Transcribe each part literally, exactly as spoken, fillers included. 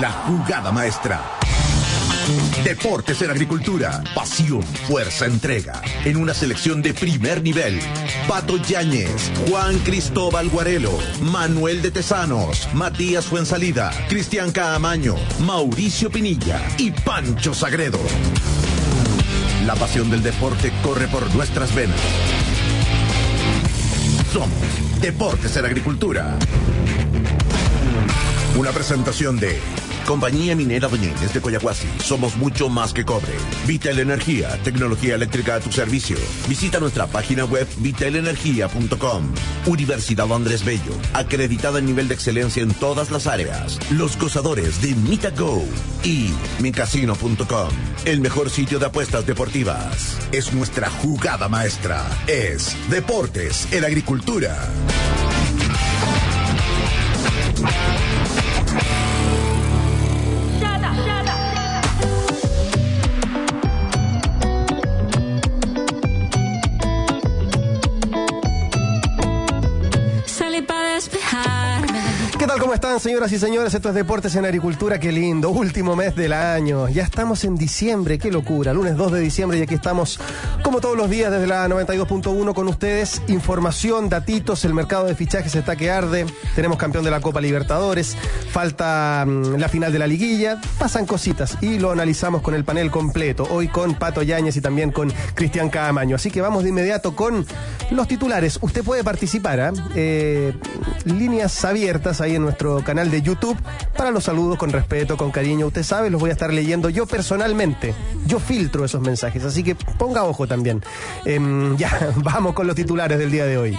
La jugada maestra. Deportes en agricultura, pasión, fuerza, entrega, en una selección de primer nivel. Pato Yáñez, Juan Cristóbal Guarelo, Manuel de Tesanos, Matías Fuensalida, Cristian Caamaño, Mauricio Pinilla y Pancho Sagredo. La pasión del deporte corre por nuestras venas. Somos Deportes en Agricultura. Una presentación de Compañía Minera Doñeñez de Coyahuasi. Somos mucho más que cobre. Vitel Energía, tecnología eléctrica a tu servicio. Visita nuestra página web vitel energía punto com. Universidad Andrés Bello, acreditada en nivel de excelencia en todas las áreas. Los gozadores de MitaGo y mi casino punto com. El mejor sitio de apuestas deportivas. Es nuestra jugada maestra. Es Deportes en Agricultura. ¿Qué tal? ¿Cómo están, señoras y señores? Esto es Deportes en Agricultura. Qué lindo, último mes del año. Ya estamos en diciembre, qué locura. Lunes dos de diciembre y aquí estamos, como todos los días, desde la noventa y dos punto uno con ustedes. Información, datitos, el mercado de fichajes está que arde. Tenemos campeón de la Copa Libertadores. Falta mmm, la final de la liguilla. Pasan cositas y lo analizamos con el panel completo. Hoy con Pato Yáñez y también con Cristian Caamaño. Así que vamos de inmediato con los titulares. Usted puede participar, ¿eh? Eh, líneas abiertas ahí en nuestro canal de YouTube para los saludos con respeto, con cariño. Usted sabe, los voy a estar leyendo yo personalmente. Yo filtro esos mensajes, así que ponga ojo también. Eh, ya, vamos con los titulares del día de hoy.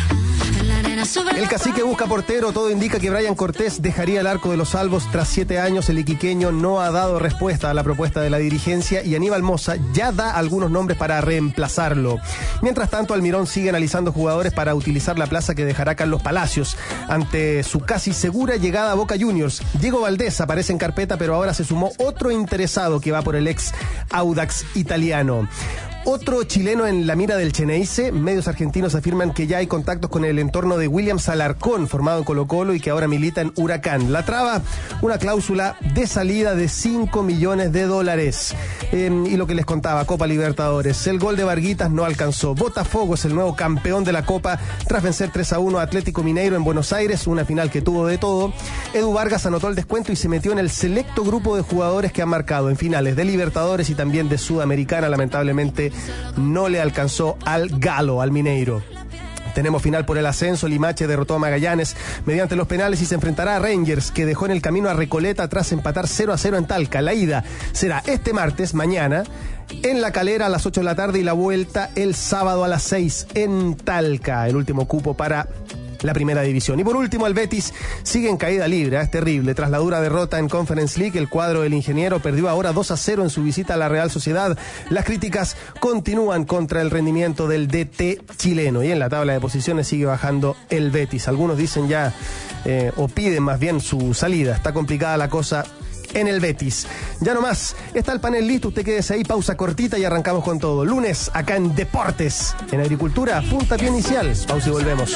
El Cacique busca portero. Todo indica que Brian Cortés dejaría el arco de los salvos tras siete años. El iquiqueño no ha dado respuesta a la propuesta de la dirigencia y Aníbal Mosa ya da algunos nombres para reemplazarlo. Mientras tanto, Almirón sigue analizando jugadores para utilizar la plaza que dejará Carlos Palacios ante su casi segura llegada a Boca Juniors. Diego Valdés aparece en carpeta, pero ahora se sumó otro interesado que va por el ex Audax italiano. Otro chileno en la mira del Xeneize. Medios argentinos afirman que ya hay contactos con el entorno de Williams Alarcón, formado en Colo-Colo y que ahora milita en Huracán. La traba, una cláusula de salida de cinco millones de dólares. Eh, y lo que les contaba, Copa Libertadores. El gol de Varguitas no alcanzó. Botafogo es el nuevo campeón de la Copa tras vencer tres a uno a Atlético Mineiro en Buenos Aires, una final que tuvo de todo. Edu Vargas anotó el descuento y se metió en el selecto grupo de jugadores que han marcado en finales de Libertadores y también de Sudamericana. Lamentablemente no le alcanzó al Galo, al Mineiro. Tenemos final por el ascenso. Limache derrotó a Magallanes mediante los penales y se enfrentará a Rangers, que dejó en el camino a Recoleta tras empatar cero a cero en Talca. La ida será este martes, mañana, en La Calera a las ocho de la tarde y la vuelta el sábado a las seis en Talca. El último cupo para la primera división. Y por último, el Betis sigue en caída libre, es terrible. Tras la dura derrota en Conference League, el cuadro del ingeniero perdió ahora dos a cero en su visita a la Real Sociedad. Las críticas continúan contra el rendimiento del D T chileno y en la tabla de posiciones sigue bajando el Betis. Algunos dicen ya, eh, o piden más bien su salida. Está complicada la cosa en el Betis. Ya no más, está el panel listo, usted quédese ahí, pausa cortita y arrancamos con todo. Lunes, acá en Deportes, en Agricultura, puntapié inicial. Pausa y volvemos.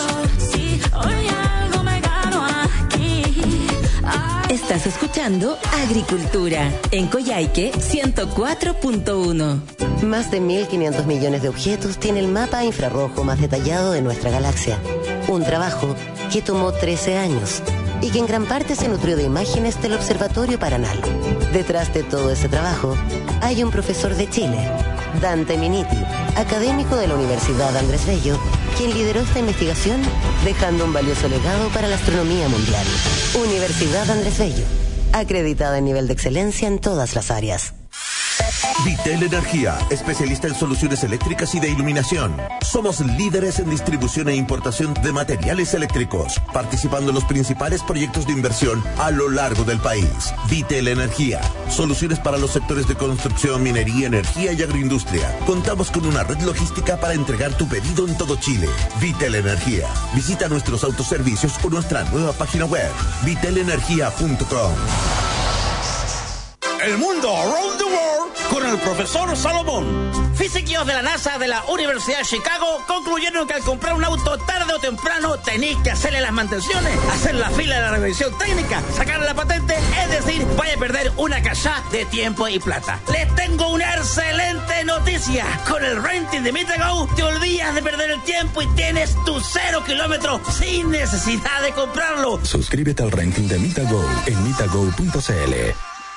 Estás escuchando Agricultura en Coyhaique ciento cuatro punto uno. Más de mil quinientos millones de objetos tiene el mapa infrarrojo más detallado de nuestra galaxia. Un trabajo que tomó trece años y que en gran parte se nutrió de imágenes del Observatorio Paranal. Detrás de todo ese trabajo hay un profesor de Chile, Dante Miniti, académico de la Universidad Andrés Bello, quien lideró esta investigación dejando un valioso legado para la astronomía mundial. Universidad Andrés Bello, acreditada en nivel de excelencia en todas las áreas. Vitel Energía, especialista en soluciones eléctricas y de iluminación. Somos líderes en distribución e importación de materiales eléctricos, participando en los principales proyectos de inversión a lo largo del país. Vitel Energía, soluciones para los sectores de construcción, minería, energía y agroindustria. Contamos con una red logística para entregar tu pedido en todo Chile. Vitel Energía. Visita nuestros autoservicios o nuestra nueva página web, vitel energía punto com. El mundo around the world con el el profesor Salomón. Físicos de la NASA de la Universidad de Chicago concluyeron que al comprar un auto tarde o temprano tenéis que hacerle las mantenciones, hacer la fila de la revisión técnica, sacar la patente, es decir, vaya a perder una cachá de tiempo y plata. Les tengo una excelente noticia. Con el renting de Mitago te olvidas de perder el tiempo y tienes tu cero kilómetros sin necesidad de comprarlo. Suscríbete al renting de Mitago en mitago punto c l.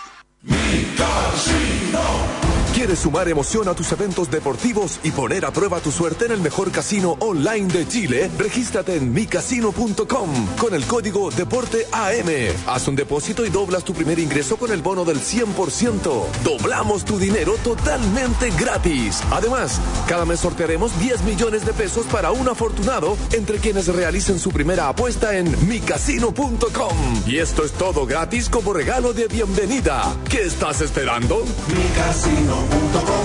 ¿Quieres sumar emoción a tus eventos deportivos y poner a prueba tu suerte en el mejor casino online de Chile? Regístrate en mi casino punto com con el código Deporte A M. Haz un depósito y doblas tu primer ingreso con el bono del cien por ciento. Doblamos tu dinero totalmente gratis. Además, cada mes sortearemos diez millones de pesos para un afortunado entre quienes realicen su primera apuesta en mi casino punto com. Y esto es todo gratis como regalo de bienvenida. ¿Qué estás esperando? mi casino punto com.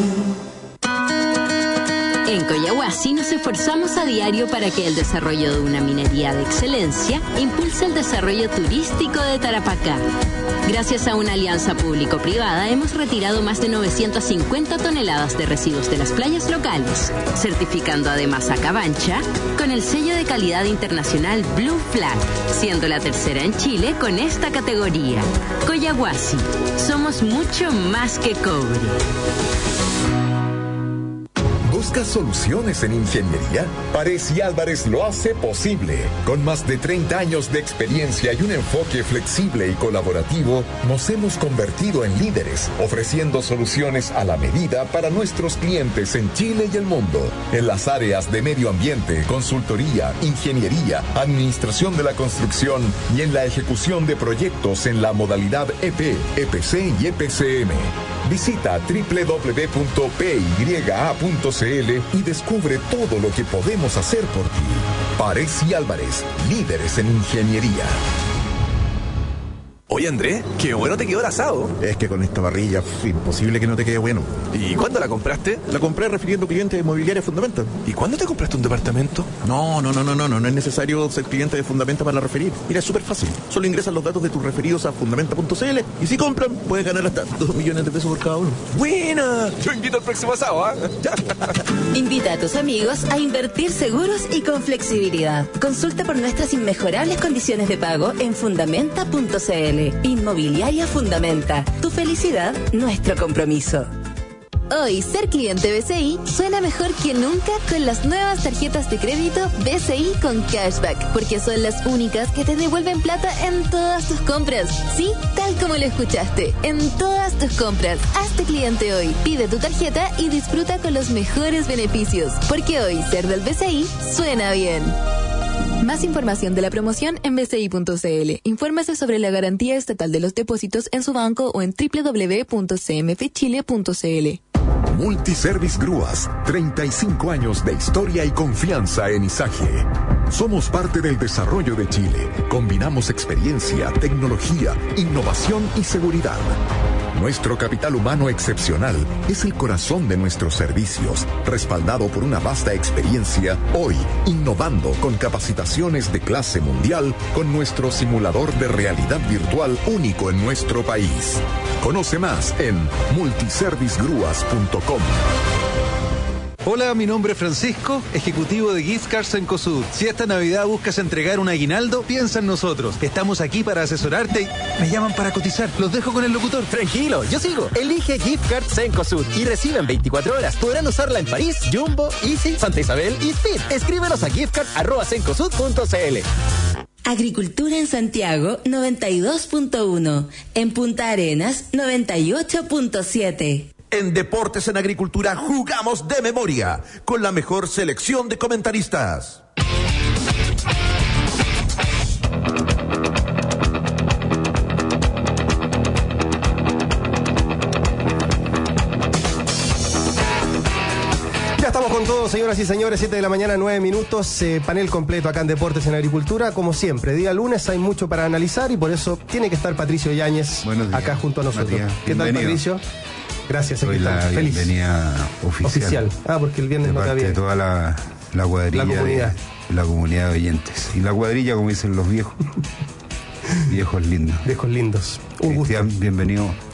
En Coyahuasi nos esforzamos a diario para que el desarrollo de una minería de excelencia impulse el desarrollo turístico de Tarapacá. Gracias a una alianza público-privada hemos retirado más de novecientas cincuenta toneladas de residuos de las playas locales, certificando además a Cabancha con el sello de calidad internacional Blue Flag, siendo la tercera en Chile con esta categoría. Coyahuasi, somos mucho más que cobre. ¿Buscas soluciones en ingeniería? Pares y Álvarez lo hace posible. Con más de treinta años de experiencia y un enfoque flexible y colaborativo, nos hemos convertido en líderes, ofreciendo soluciones a la medida para nuestros clientes en Chile y el mundo. En las áreas de medio ambiente, consultoría, ingeniería, administración de la construcción y en la ejecución de proyectos en la modalidad E P, E P C y E P C M. Visita doble u doble u doble u punto p y a punto c l y descubre todo lo que podemos hacer por ti. Pares y Álvarez, líderes en ingeniería. Oye, Andrés, qué bueno te quedó el asado. Es que con esta parrilla, imposible que no te quede bueno. ¿Y cuándo la compraste? La compré refiriendo clientes de Mobiliaria Fundamenta. ¿Y cuándo te compraste un departamento? No, no, no, no, no, no, no es necesario ser cliente de Fundamenta para referir. Mira, es súper fácil. Solo ingresas los datos de tus referidos a fundamenta punto c l y si compran, puedes ganar hasta dos millones de pesos por cada uno. ¡Buena! Yo invito al próximo asado, ¿ah? ¿eh? Invita a tus amigos a invertir seguros y con flexibilidad. Consulta por nuestras inmejorables condiciones de pago en fundamenta punto c l. Inmobiliaria Fundamenta. Tu felicidad, nuestro compromiso. Hoy, ser cliente B C I suena mejor que nunca con las nuevas tarjetas de crédito B C I con cashback, porque son las únicas que te devuelven plata en todas tus compras. Sí, tal como lo escuchaste, en todas tus compras. Hazte cliente hoy, pide tu tarjeta y disfruta con los mejores beneficios, porque hoy ser del B C I suena bien. Más información de la promoción en b c i punto c l. Infórmese sobre la garantía estatal de los depósitos en su banco o en doble u doble u doble u punto c m f chile punto c l. Multiservice Grúas, treinta y cinco años de historia y confianza en Izaje. Somos parte del desarrollo de Chile. Combinamos experiencia, tecnología, innovación y seguridad. Nuestro capital humano excepcional es el corazón de nuestros servicios, respaldado por una vasta experiencia, hoy innovando con capacitaciones de clase mundial con nuestro simulador de realidad virtual único en nuestro país. Conoce más en multiservice grúas punto com. Hola, mi nombre es Francisco, ejecutivo de Gift Cards Cencosud. Si esta Navidad buscas entregar un aguinaldo, piensa en nosotros. Estamos aquí para asesorarte y me llaman para cotizar. Los dejo con el locutor. Tranquilo, yo sigo. Elige Gift Cards Cencosud y recibe en veinticuatro horas. Podrán usarla en París, Jumbo, Easy, Santa Isabel y Speed. Escríbenos a giftcards arroba cencosud punto c l. Agricultura en Santiago noventa y dos punto uno. En Punta Arenas noventa y ocho punto siete. En Deportes en Agricultura jugamos de memoria, con la mejor selección de comentaristas. Ya estamos con todo, señoras y señores, siete de la mañana, nueve minutos, eh, panel completo acá en Deportes en Agricultura. Como siempre, día lunes hay mucho para analizar y por eso tiene que estar Patricio Yáñez acá junto a nosotros. Matías, ¿Qué tal, Patricio? Gracias, Soy la feliz. bienvenida oficial. Oficial. Ah, porque el viernes no te había. De toda la, la cuadrilla. La comunidad. De, la comunidad de oyentes. Y la cuadrilla, como dicen los viejos. Viejos lindos. Viejos lindos. Un Cristian, gusto. bienvenido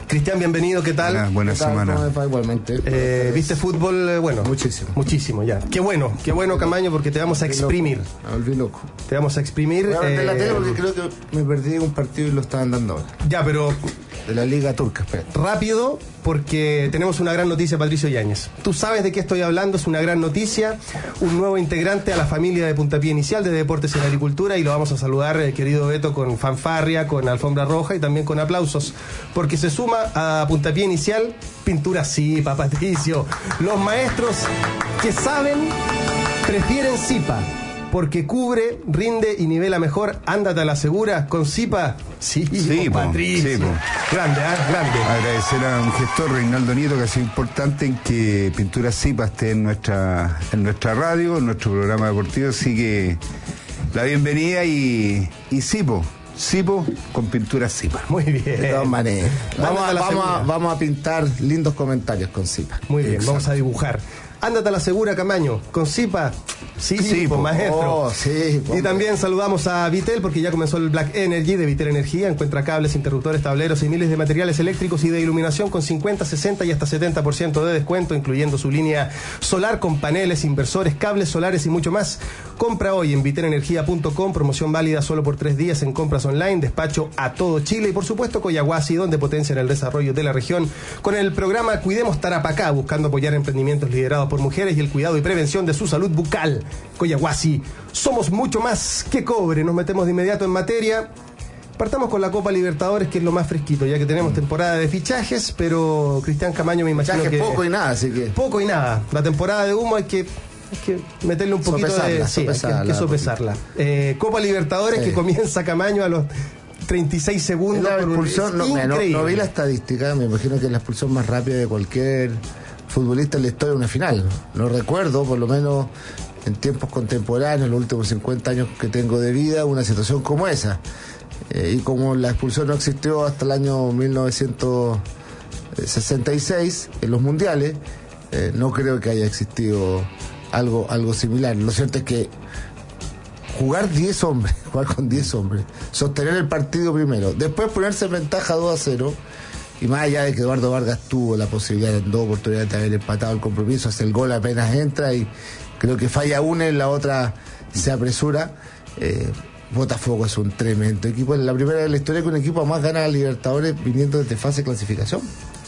Cristian, bienvenido, ¿qué tal? Buena, buena ¿Qué tal? semana. ¿Cómo me va? Igualmente. Eh, ¿Viste fútbol? Eh, bueno. Muchísimo. Muchísimo, ya. Qué bueno, qué bueno, Camaño, porque te vamos a exprimir. Me volví loco. Te vamos a exprimir. Voy a ver de la eh, tele porque creo que me perdí un partido y lo estaban dando ahora. Ya, pero De la Liga Turca, espera. rápido, porque tenemos una gran noticia, Patricio Yáñez. Tú sabes de qué estoy hablando, es una gran noticia. Un nuevo integrante a la familia de Puntapié Inicial de Deportes en Agricultura, y lo vamos a saludar, eh, querido Beto, con fanfarria, con alfombra roja y también con aplausos, porque se suma a Puntapié Inicial Pintura Zipa, Patricio. Los maestros que saben prefieren Zipa, porque cubre, rinde y nivela mejor. Ándate a la segura con Zipa. Sí, Sí, po, Patricio. sí, po. Grande, ¿eh? Grande. Agradecer a un gestor, Reinaldo Nieto, que ha sido importante en que Pintura Zipa esté en nuestra, en nuestra radio, en nuestro programa deportivo. Así que la bienvenida y, y Zipo, Zipo con Pintura Zipa. Muy bien. De todas maneras. Vamos, Ándate a, a la vamos, a, segura. vamos a pintar lindos comentarios con Zipa. Muy bien, Exacto. vamos a dibujar. Ándate a la segura, Camaño, con Zipa. Sí, Sí, sí, po. maestro. Oh, sí, Y también saludamos a Vitel, porque ya comenzó el Black Energy de Vitel Energía. Encuentra cables, interruptores, tableros y miles de materiales eléctricos y de iluminación con cincuenta, sesenta y hasta setenta por ciento de descuento, incluyendo su línea solar con paneles, inversores, cables solares y mucho más. Compra hoy en vitel energía punto com, promoción válida solo por tres días en compras online, despacho a todo Chile y por supuesto Coyahuasi, donde potencian el desarrollo de la región con el programa Cuidemos Tarapacá, buscando apoyar emprendimientos liderados por mujeres y el cuidado y prevención de su salud bucal. Coyahuasi, somos mucho más que cobre. Nos metemos de inmediato en materia. Partamos con la Copa Libertadores, que es lo más fresquito, ya que tenemos temporada de fichajes, pero Cristian Camaño me imagino Fichajes que... poco y nada, así que... Poco y nada. La temporada de humo hay que, hay que meterle un poquito Sopesarla, de... Sí, hay que- hay que, sopesarla, sopesarla. Eh, Copa Libertadores, Sí. que comienza Camaño a los treinta y seis segundos. La por un- expulsión, es no, mira, no, increíble. no vi la estadística, me imagino que es la expulsión más rápida de cualquier futbolista en la historia de una final. No recuerdo, por lo menos en tiempos contemporáneos, en los últimos cincuenta años que tengo de vida, una situación como esa. Eh, y como la expulsión no existió hasta el año mil novecientos sesenta y seis en los mundiales, eh, no creo que haya existido algo, algo similar. Lo cierto es que jugar diez hombres, jugar con diez hombres, sostener el partido primero, después ponerse en ventaja dos a cero, y más allá de que Eduardo Vargas tuvo la posibilidad en dos oportunidades de haber empatado el compromiso, hace el gol apenas entra y creo que falla una y la otra se apresura. eh, Botafogo es un tremendo equipo, es la primera de la historia que un equipo más gana a Libertadores viniendo desde fase de clasificación.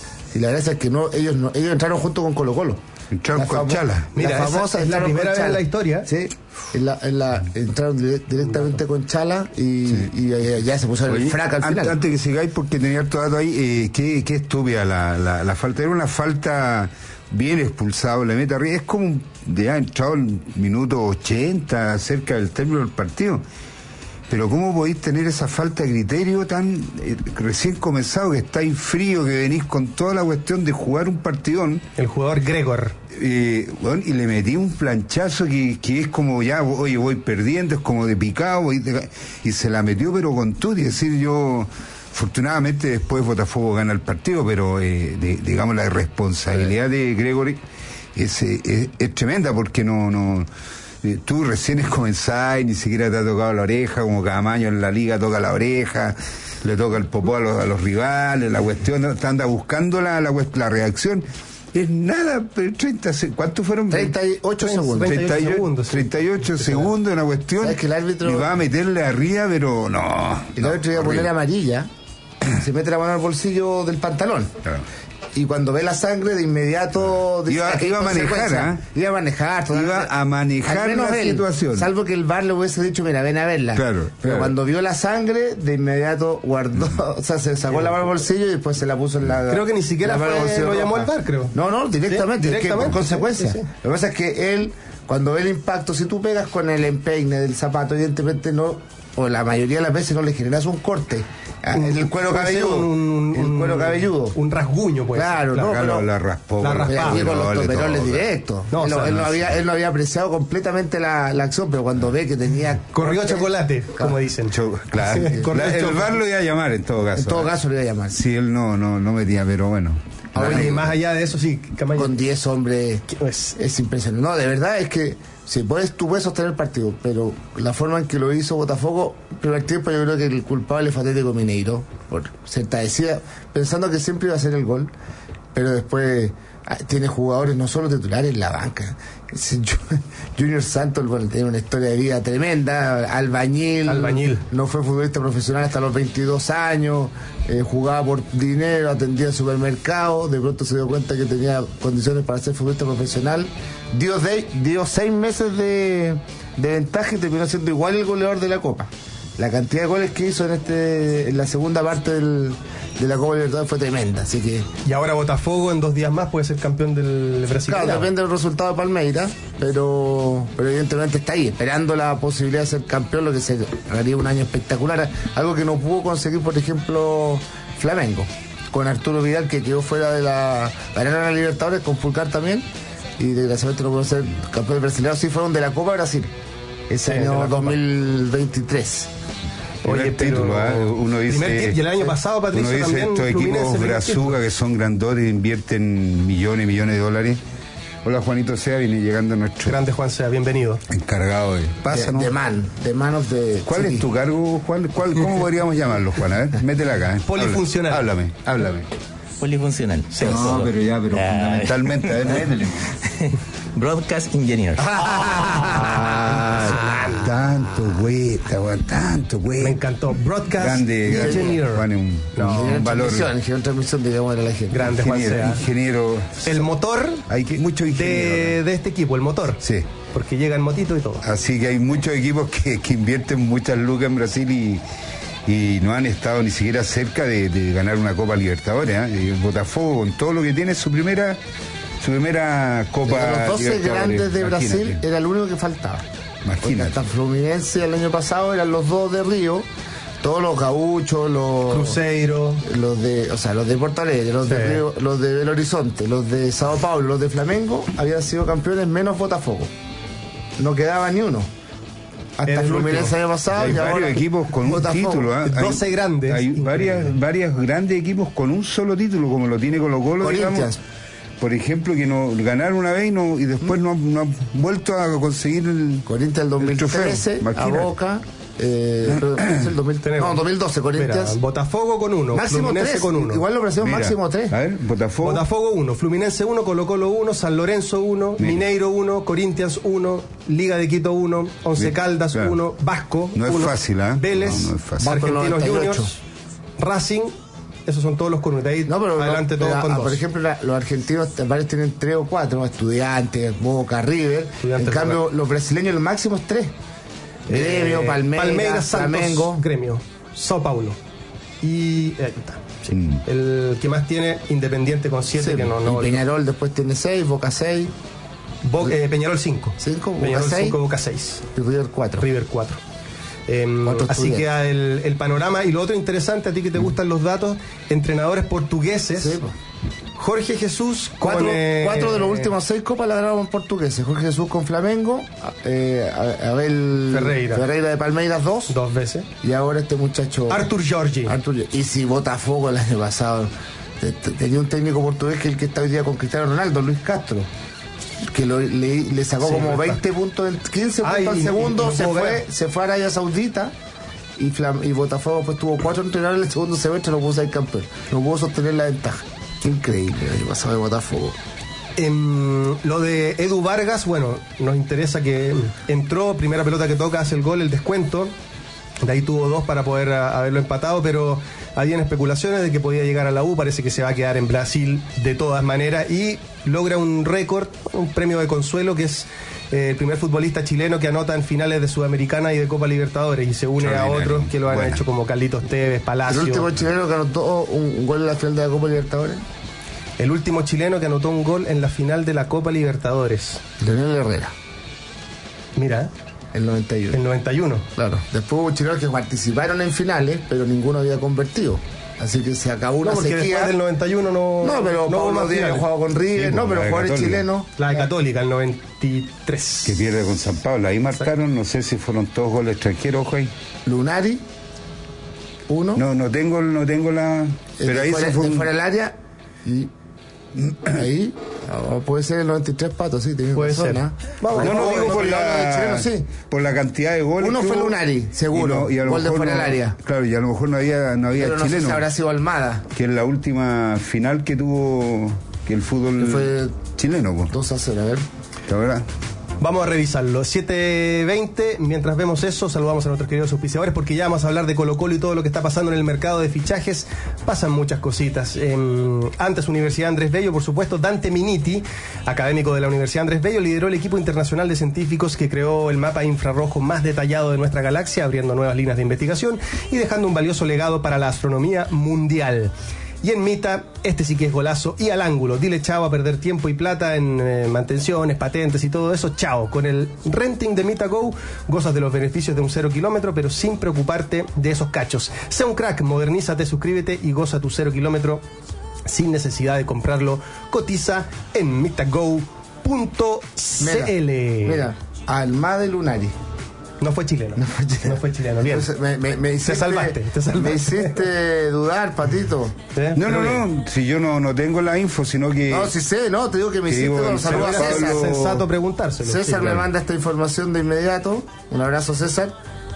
Y la verdad es que no, ellos no, ellos entraron junto con Colo Colo. Entraron La con famo- Chala. Mira, esa famosa es la entraron primera con vez en Chala. la historia. Sí, en la, en la, entraron dire- directamente con Chala y, y, eh, ya se pusieron el Oye, frac al an- final. Antes que sigáis, porque tenía harto dato ahí, eh, qué, qué estúpida la, la, la falta. Era una falta bien expulsado, le mete arriba. Es como un- ya ha entrado el minuto ochenta, cerca del término del partido. Pero ¿cómo podéis tener esa falta de criterio tan eh, recién comenzado, que estáis frío, que venís con toda la cuestión de jugar un partidón? El jugador Gregor. Eh, bueno, y le metí un planchazo que, que es como ya, oye, voy perdiendo, es como de picado, voy de- y se la metió pero con todo, y decir yo, afortunadamente después Botafogo gana el partido, pero eh, de- digamos la responsabilidad de Gregory es, eh, es, es tremenda, porque no, no eh, tú recién es comenzás y ni siquiera te ha tocado la oreja, como cada año en la liga toca la oreja, le toca el popó a los, a los rivales, la cuestión, ¿no? Anda buscando la, la, cuest- la reacción. Es nada, pero treinta, se- ¿cuántos fueron? treinta y ocho segundos. treinta y ocho segundos, sí. treinta y ocho segundos, una cuestión. ¿Sabes que el árbitro- Y va a meterle arriba, pero no. El no, árbitro iba a poner horrible. amarilla, se mete la mano al bolsillo del pantalón. Claro. Y cuando ve la sangre, de inmediato... dice, Iba- "Aquí hay iba a manejar, consecuencias". ¿ah? Iba a manejar. totalmente. Iba a manejar Al menos la él, situación. Salvo que el V A R le hubiese dicho, mira, ven a verla. Claro, Pero claro. cuando vio la sangre, de inmediato guardó, o sea, se sacó la mano al bolsillo y después se la puso en la... Creo que ni siquiera la mano al fue- bolsillo lo llamó roja. al V A R, creo. No, no, directamente, Sí, es que por directamente, consecuencia. sí, sí. Lo que pasa es que él, cuando ve el impacto, si tú pegas con el empeine del zapato, evidentemente no, o la mayoría de las veces no le generas un corte. Ah, Un- el cuero puede ser cabelludo. un- un- el cuero cabelludo. Un rasguño, pues. Claro, no, Acá pero- lo- la raspó. La con los raspaba. Y con los toperoles, toperoles todo. directos. No, él, o no- sea, él no no, había, él no había apreciado completamente la, la acción, pero cuando ve que tenía... Corrió corte, chocolate, como dicen. Cho- claro. Sí, corrió La- el chocolate. V A R lo iba a llamar en todo caso. En todo ¿eh? caso le iba a llamar. Si él no, no, no metía, pero bueno. Ahora, y más allá de eso, sí, Camaño. Con diez hombres es, es impresionante. No, de verdad es que si puedes, tú puedes sostener el partido, pero la forma en que lo hizo Botafogo, primer tiempo yo creo que el culpable fue Atlético Mineiro, por ser decía, pensando que siempre iba a ser el gol, pero después tiene jugadores no solo titulares en la banca. Junior Santos, bueno, tiene una historia de vida tremenda, albañil, albañil. No fue futbolista profesional hasta los veintidós años, eh, jugaba por dinero, atendía supermercados, de pronto se dio cuenta que tenía condiciones para ser futbolista profesional, dio, de, dio seis meses de, de ventaja y terminó siendo igual el goleador de la Copa. La cantidad de goles que hizo en este en la segunda parte del, de la Copa Libertadores fue tremenda, así que... Y ahora Botafogo en dos días más puede ser campeón del Brasil. Claro, depende del resultado de Palmeiras, pero, pero evidentemente está ahí, esperando la posibilidad de ser campeón, lo que se haría un año espectacular, algo que no pudo conseguir, por ejemplo, Flamengo, con Arturo Vidal, que quedó fuera de la... ganaron la Libertadores, con Fulcar también, y desgraciadamente no pudo ser campeón brasileño, sí fueron de la Copa Brasil, ese sí, año dos mil veintitrés. Oye, pero título, ¿eh? Uno dice, y el año pasado, Patricio, uno dice también estos equipos brazuca que son grandotes, invierten millones y millones de dólares. Hola, Juanito Sea, viene llegando nuestro grande Juan Sea, bienvenido. Encargado de pasa, ¿no? De man, de manos de. ¿Cuál sí. es tu cargo, Juan? ¿Cuál, ¿Cómo podríamos llamarlo, Juan? A ver, métela acá. ¿eh? Polifuncional. Háblame, háblame. Polifuncional. Sí, no, pero ya, pero ah. fundamentalmente, a ver, métele. Broadcast Engineer. Ah, tanto güey, tanto güey. Me encantó. Broadcast grande, Engineer. Juan, un, no, un valor. Ingeniero transmisión, digamos, de la gente. Grande, Juan Sea. Ingeniero. El motor hay que, mucho de, de este equipo, el motor. Sí. Porque llega en motito y todo. Así que hay muchos equipos que, que invierten muchas lucas en Brasil y. y no han estado ni siquiera cerca de, de ganar una Copa Libertadores. ¿eh? El Botafogo, con todo lo que tiene, su primera su primera Copa de los doce grandes de imagínate. Brasil era el único que faltaba. Imagínate. Hasta Fluminense el año pasado eran los dos de Río, todos los gauchos, los Cruzeiro, los de, o sea, los de Porto Alegre, los sí. de Río, los de Belo Horizonte, los de Sao Paulo, los de Flamengo habían sido campeones menos Botafogo. No quedaba ni uno. Hasta Fluminense el año pasado. Hay y varios ahora equipos con un título. ¿eh? doce hay, grandes. Hay varias, varias grandes equipos con un solo título, como lo tiene Colo-Colo, digamos. Por ejemplo, que no ganaron una vez y, no, y después ¿Mm? no, no han vuelto a conseguir el Corinthians el dos mil trece, a Boca. Eh, el dos mil trece, no, dos mil doce, Corinthians. Mira, Botafogo con uno, máximo Fluminense tres, con uno. Igual lo ofrecemos máximo tres. A ver, Botafogo. Botafogo uno, Fluminense uno, Colo-Colo uno, San Lorenzo uno, Mira. Mineiro uno, Corinthians uno, Liga de Quito uno, Once Mira. Caldas claro. uno, Vasco no uno, es fácil, ¿eh? Vélez, no, no es fácil. Argentinos Juniors, Racing. Esos son todos los con uno. De ahí no, pero adelante no, todos pero, con ah, dos. Por ejemplo, la, los argentinos varios tienen tres o cuatro, Estudiantes, Boca, River. Estudiantes, en cambio, Boca. Los brasileños el máximo es tres. Gremio, eh, Palmeiras, Palmeiras Santos, Flamengo. Gremio, Sao Paulo. Y eh, está, sí. mm. el que más tiene Independiente con siete. Sí, que no, no, y Peñarol después tiene seis, Boca seis. Bo eh, Peñarol cinco. cinco, Peñarol Boca cinco, Boca seis. Y River cuatro. River cuatro. Eh, así queda el, el panorama. Y lo otro interesante, a ti que te gustan los datos, entrenadores portugueses. Sí, pues. Jorge Jesús con, cuatro, eh, cuatro de los últimos seis copas la ganaron portugueses. Jorge Jesús con Flamengo, eh, Abel Ferreira. Ferreira de Palmeiras dos dos veces, y ahora este muchacho Artur Jorge. Artur, y si Botafogo el año pasado tenía un técnico portugués que es el que está hoy día con Cristiano Ronaldo, Luis Castro, que lo, le, le sacó sí, como veinte puntos, quince puntos Ay, al segundo, y, y, y se fue se fue a Arabia Saudita. Y, Flam y Botafogo pues tuvo cuatro entrenadores en el segundo semestre, no pudo ser campeón, no pudo sostener la ventaja. Increíble el año pasado de Botafogo. En lo de Edu Vargas, bueno, nos interesa que entró, primera pelota que toca, hace el gol, el descuento. De ahí tuvo dos para poder a, haberlo empatado, pero habían especulaciones de que podía llegar a la U. Parece que se va a quedar en Brasil de todas maneras y logra un récord, un premio de consuelo, que es eh, el primer futbolista chileno que anota en finales de Sudamericana y de Copa Libertadores, y se une a otros que lo han bueno. hecho, como Carlitos Tevez, Palacio. ¿El último chileno que anotó un, un gol en la final de la Copa Libertadores? El último chileno que anotó un gol en la final de la Copa Libertadores. Leonel Herrera. Mira. El noventa y uno. El noventa y uno. Claro. Después hubo chilenos que participaron en finales, pero ninguno había convertido. Así que se acabó una no, porque sequía. Después del noventa y uno no. No, pero no Pablo Díaz jugado con River, sí, no, pero jugadores chilenos. La de Católica, el noventa y tres. Que pierde con San Pablo. Ahí marcaron, no sé si fueron todos goles extranjeros, ojo ahí. Lunari, uno. No, no tengo, no tengo la. Pero ahí fuera, se fue. Un... fuera del área y. Ahí, o puede ser el noventa y tres Pato, sí, tiene puede razón, ser. ¿eh? Vamos, no, no, digo por la, chileno, sí. por la cantidad de goles. Uno que fue hubo, Lunari, seguro, y no, y gol de fuera del no, área. Claro, y a lo mejor no había, no había Pero no chileno. sé si habrá sido Almada. Que es la última final que tuvo que el fútbol que fue chileno. Pues. dos a cero, a ver. La verdad. Vamos a revisarlo. siete veinte, mientras vemos eso, saludamos a nuestros queridos auspiciadores porque ya vamos a hablar de Colo-Colo y todo lo que está pasando en el mercado de fichajes. Pasan muchas cositas. Eh, antes, Universidad Andrés Bello, por supuesto, Dante Miniti, académico de la Universidad Andrés Bello, lideró el equipo internacional de científicos que creó el mapa infrarrojo más detallado de nuestra galaxia, abriendo nuevas líneas de investigación y dejando un valioso legado para la astronomía mundial. Y en Mita, este sí que es golazo y al ángulo. Dile chao a perder tiempo y plata en eh, mantenciones, patentes y todo eso. Chao. Con el renting de Mita Go gozas de los beneficios de un cero kilómetro, pero sin preocuparte de esos cachos. Sea un crack, modernízate, suscríbete y goza tu cero kilómetro sin necesidad de comprarlo. Cotiza en mitago punto c l. Mira, mira, Almada y Lunari. No fue chileno. No fue chileno. No fue chileno. Bien. Entonces, me, me, me hiciste, te salvaste, te salvaste. Me hiciste dudar, Patito. ¿Eh? No, no, no. Si yo no, no tengo la info, sino que. No, si sé, no, te digo que me que hiciste con saludos a César. Es sensato preguntárselo. César sí, me claro. manda esta información de inmediato. Un abrazo, César.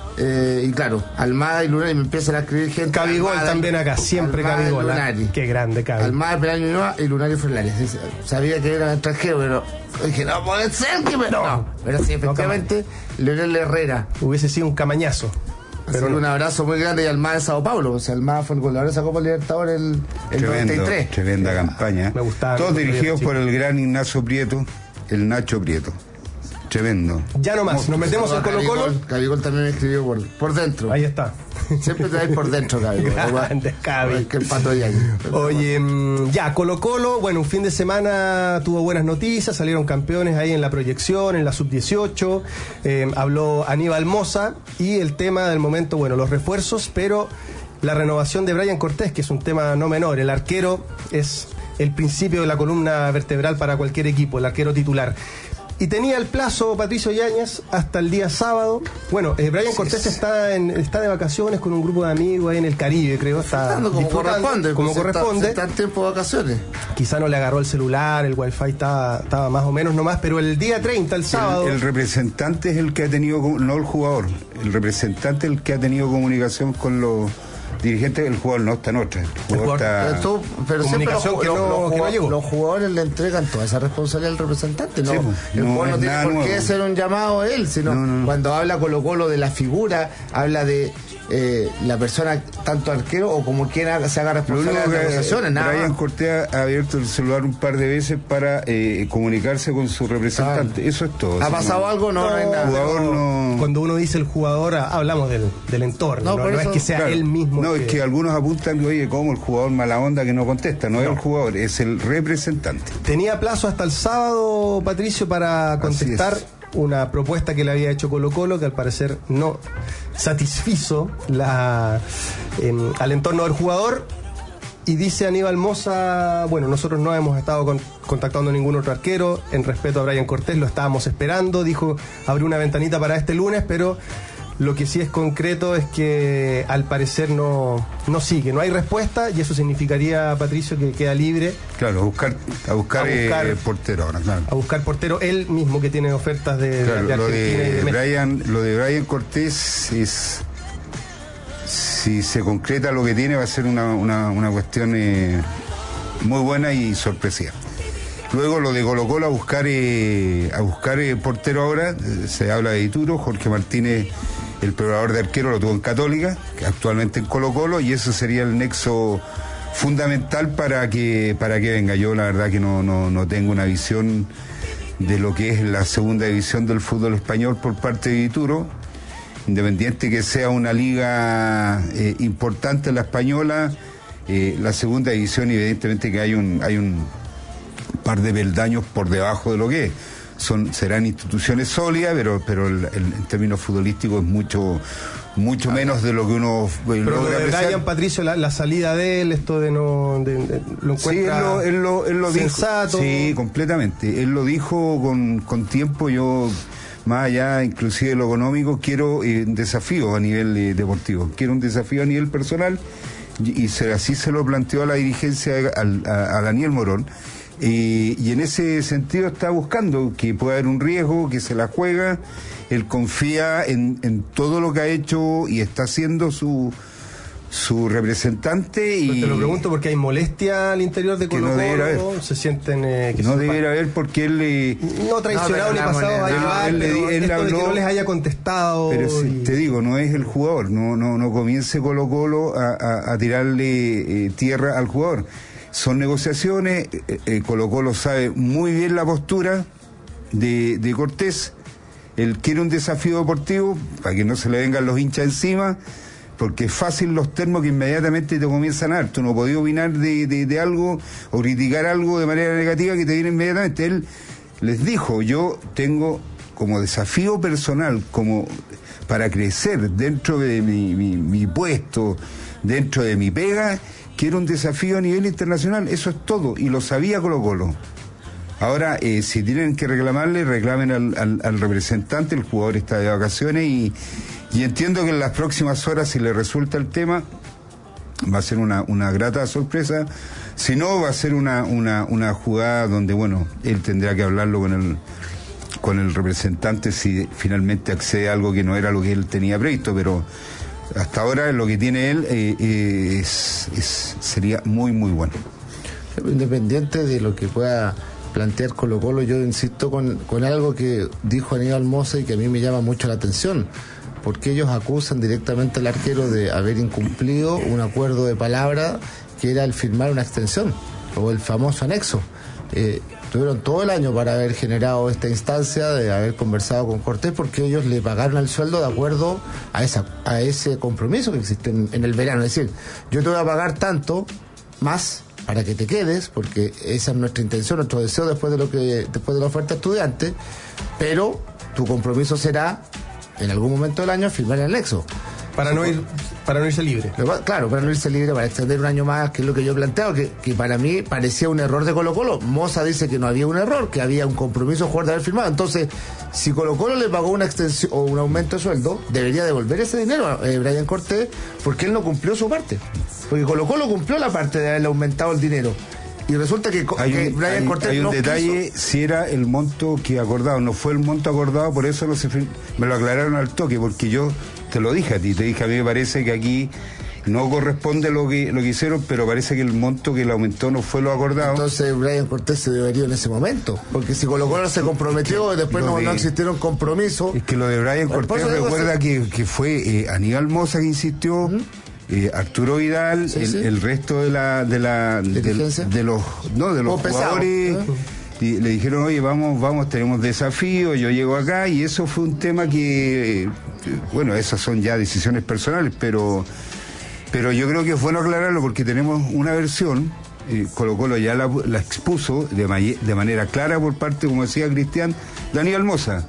Eh, y claro, Almada y Lunari, me empiezan a escribir gente. Cabigol Almada, también acá, siempre Almada Cabigol. y Lunari. Qué grande, Cabigol. Almada, Pelaño y Lunari Fernández. Sabía que era extranjero, pero dije, no puede ser que me. No, no. Pero sí, efectivamente, no, Leonel Herrera. Hubiese sido un camañazo. Pero no. Un abrazo muy grande y Almada de Sao Paulo. O sea, Almada fue el goleador de esa Copa Libertadores el, el Tremendo, noventa y tres. Tremenda campaña. Me gustaba. Todos dirigidos por el gran Ignacio Prieto, el Nacho Prieto. Tremendo. Ya nomás, nos metemos en Colo-Colo. Cabigol también me escribió por, por dentro. Ahí está. Siempre te vais por dentro, Cabigol. Grande, Cabi. Que el pato de ahí. Oye, ya, Colo-Colo, bueno, un fin de semana tuvo buenas noticias, salieron campeones ahí en la proyección, en la sub dieciocho, eh, habló Aníbal Mosa y el tema del momento, bueno, los refuerzos, pero la renovación de Brian Cortés, que es un tema no menor. El arquero es el principio de la columna vertebral para cualquier equipo, el arquero titular. Y tenía el plazo Patricio Yáñez hasta el día sábado. Bueno, eh, Brian Cortés está en, está de vacaciones con un grupo de amigos ahí en el Caribe, creo. Está como corresponde. Como pues corresponde. Está, está en tiempo de vacaciones. Quizá no le agarró el celular, el wifi estaba, estaba más o menos nomás, pero el día treinta, el sábado... El, el representante es el que ha tenido, no el jugador, el representante es el que ha tenido comunicación con los... dirigente, el jugador no está en otra. El jugador está... Esto, pero comunicación siempre los, que, no, los, que no llegó. Los jugadores le entregan toda esa responsabilidad al representante. No, sí, el no jugador no tiene por nuevo. qué hacer un llamado a él, sino no, no. cuando habla Colo-Colo de la figura, habla de eh, la persona, tanto arquero o como quien haga, se haga responsable de las negociaciones. Nada Brian más. Cortés ha abierto el celular un par de veces para eh, comunicarse con su representante. Ah, eso es todo. ¿Ha pasado no, algo? No, no, no hay nada. Jugador no... Cuando uno dice el jugador, hablamos del, del entorno. No, no, no eso, es que sea claro, él mismo. No, que... es que algunos apuntan, oye, como el jugador mala onda que no contesta. No, no es el jugador, es el representante. Tenía plazo hasta el sábado, Patricio, para contestar una propuesta que le había hecho Colo-Colo, que al parecer no satisfizo la, eh, al entorno del jugador. Y dice Aníbal Mosa, bueno, nosotros no hemos estado con, contactando a ningún otro arquero, en respeto a Brian Cortés, lo estábamos esperando, dijo, abrió una ventanita para este lunes, pero lo que sí es concreto es que al parecer no, no sigue, no hay respuesta, y eso significaría, Patricio, que queda libre. Claro, a buscar, a buscar, a buscar eh, portero ahora, claro. A buscar portero, él mismo que tiene ofertas de, claro, de Argentina lo de, y de Brian, lo de Brian Cortés es... Si se concreta lo que tiene, va a ser una, una, una cuestión eh, muy buena y sorpresiva. Luego lo de Colo-Colo a buscar eh, a buscar eh, portero ahora, eh, se habla de Dituro, Jorge Martínez, el probador de arquero, lo tuvo en Católica, que actualmente en Colo-Colo, y eso sería el nexo fundamental para que para que venga. Yo la verdad que no, no, no tengo una visión de lo que es la segunda división del fútbol español por parte de Dituro. Independiente que sea una liga eh, importante la española, eh, la segunda división evidentemente que hay un hay un par de peldaños por debajo de lo que es. Son, serán instituciones sólidas, pero pero el, el, en términos futbolísticos es mucho mucho ah, menos de lo que uno pero logra lo de Brian, Patricio, la, la salida de él, esto de no de, de, lo encuentra sí, él lo, él lo, él lo sensato. Dijo, sí, completamente. Él lo dijo con, con tiempo. Yo, más allá inclusive de lo económico, quiero eh, un desafío a nivel eh, deportivo, quiero un desafío a nivel personal, y, y se, así se lo planteó a la dirigencia, a, a, a Daniel Morón, Eh, y en ese sentido está buscando que pueda haber un riesgo, que se la juega. Él confía en, en todo lo que ha hecho y está haciendo su su representante. Y te lo pregunto porque hay molestia al interior de Colo Colo, no se sienten eh, que no son debiera haber porque él eh, no traicionado no, ni pasado a llevar, él, él, él esto habló, de que no les haya contestado. Pero si, y... te digo, no es el jugador, no no no comience Colo Colo a, a, a tirarle eh, tierra al jugador. Son negociaciones, eh, eh, Colo Colo sabe muy bien la postura de, de Cortés. Él quiere un desafío deportivo para que no se le vengan los hinchas encima, porque es fácil los termos que inmediatamente te comienzan a dar. Tú no podías opinar de, de, de algo o criticar algo de manera negativa que te viene inmediatamente. Él les dijo, yo tengo como desafío personal, como para crecer dentro de mi, mi, mi puesto, dentro de mi pega, quiero un desafío a nivel internacional. Eso es todo, y lo sabía Colo Colo. Ahora, eh, si tienen que reclamarle, reclamen al, al, al representante, el jugador está de vacaciones y, y entiendo que en las próximas horas, si le resulta el tema, va a ser una, una grata sorpresa. Si no, va a ser una, una, una jugada donde, bueno, él tendrá que hablarlo con el, con el representante si finalmente accede a algo que no era lo que él tenía previsto, pero hasta ahora lo que tiene él eh, eh, es, es, sería muy, muy bueno. Independiente de lo que pueda plantear Colo Colo, yo insisto con, con algo que dijo Aníbal Mosa y que a mí me llama mucho la atención, porque ellos acusan directamente al arquero de haber incumplido un acuerdo de palabra que era el firmar una extensión o el famoso anexo. Eh, tuvieron todo el año para haber generado esta instancia, de haber conversado con Cortés, porque ellos le pagaron el sueldo de acuerdo a esa a ese compromiso que existe en, en el verano. Es decir, yo te voy a pagar tanto más para que te quedes, porque esa es nuestra intención, nuestro deseo después de lo que después de la oferta estudiante, pero tu compromiso será en algún momento del año firmar el anexo. Para no ir, para no irse libre. Claro, para no irse libre, para extender un año más, que es lo que yo he planteado, que, que para mí parecía un error de Colo Colo. Moza dice que no había un error, que había un compromiso jugador de haber firmado. Entonces, si Colo Colo le pagó una extensión o un aumento de sueldo, debería devolver ese dinero a eh, Brian Cortés, porque él no cumplió su parte. Porque Colo Colo cumplió la parte de haberle aumentado el dinero. Y resulta que, hay que un, Brian hay, Cortés hay un no detalle, quiso. Si era el monto que acordado, no fue el monto acordado, por eso no se, me lo aclararon al toque, porque yo te lo dije a ti, te dije, a mí me parece que aquí no corresponde lo que lo que hicieron, pero parece que el monto que le aumentó no fue lo acordado. Entonces Brian Cortés se debería en ese momento, porque si Colo Colo se comprometió, después no, de, no existieron compromisos. Es que lo de Brian Cortés, recuerda que, que fue eh, Aníbal Mosa que insistió, uh-huh. eh, Arturo Vidal, sí, el, sí. el resto de la de la de, de, de los no de los jugadores. Uh-huh. Y le dijeron, oye, vamos, vamos, tenemos desafío, yo llego acá, y eso fue un tema que, bueno, esas son ya decisiones personales, pero pero yo creo que es bueno aclararlo porque tenemos una versión, eh, Colo Colo ya la, la expuso de, ma- de manera clara por parte, como decía Cristian, de Aníbal Mosa.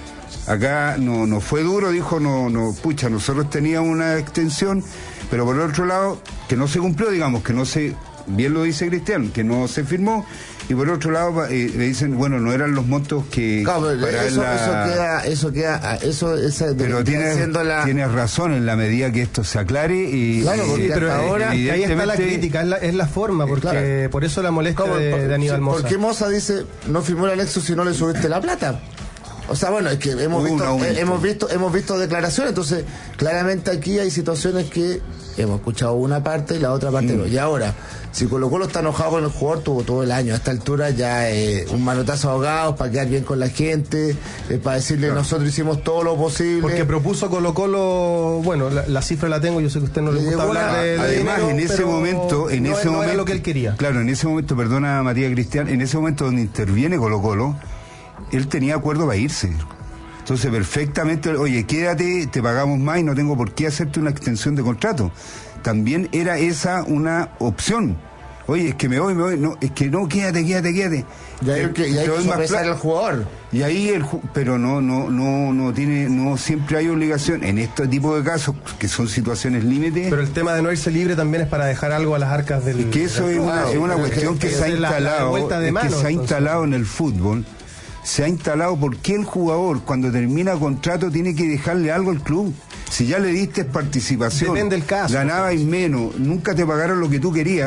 Acá no, no fue duro, dijo, no, no, pucha, nosotros teníamos una extensión, pero por el otro lado, que no se cumplió, digamos, que no se, bien lo dice Cristian, que no se firmó. Y por otro lado eh, le dicen, bueno, no eran los montos que claro, para eso, la... eso queda, eso queda, eso esa pero tienes, la... tienes razón en la medida que esto se aclare y claro, porque eh, pero ahora ahí está la crítica, es la, es la forma, porque claro. por eso la molestia de, de Aníbal Mosa. ¿Por qué Mosa dice no firmó el anexo si no le subiste la plata? O sea, bueno, es que hemos visto, eh, hemos visto, hemos visto declaraciones, entonces claramente aquí hay situaciones que hemos escuchado una parte y la otra parte mm. no. Y ahora, si Colo Colo está enojado con el jugador, tuvo todo el año. A esta altura ya eh, un manotazo ahogados para quedar bien con la gente, eh, para decirle claro. nosotros hicimos todo lo posible. Porque propuso Colo Colo, bueno, la, la cifra la tengo, yo sé que a usted no le, le gusta hablar una, de, de además, dinero, en ese momento, en no, ese no momento, era lo que él quería. Claro, en ese momento, perdona Matías Cristian, en ese momento donde interviene Colo Colo, él tenía acuerdo para irse. Entonces, perfectamente, oye, quédate, te pagamos más y no tengo por qué hacerte una extensión de contrato. También era esa una opción. Oye, es que me voy, me voy. No, es que no, quédate, quédate, quédate. Y ahí que, y hay que sopesar al jugador. Y ahí el pero no, no, no, no tiene, no siempre hay obligación en este tipo de casos que son situaciones límites. Pero el tema de no irse libre también es para dejar algo a las arcas del. Y que eso es una, es una cuestión que, que, que se ha instalado, la, la mano, que se ha instalado en el fútbol. Se ha instalado porque el jugador cuando termina contrato tiene que dejarle algo al club. Si ya le diste participación, depende del caso, ganabas menos, nunca te pagaron lo que tú querías,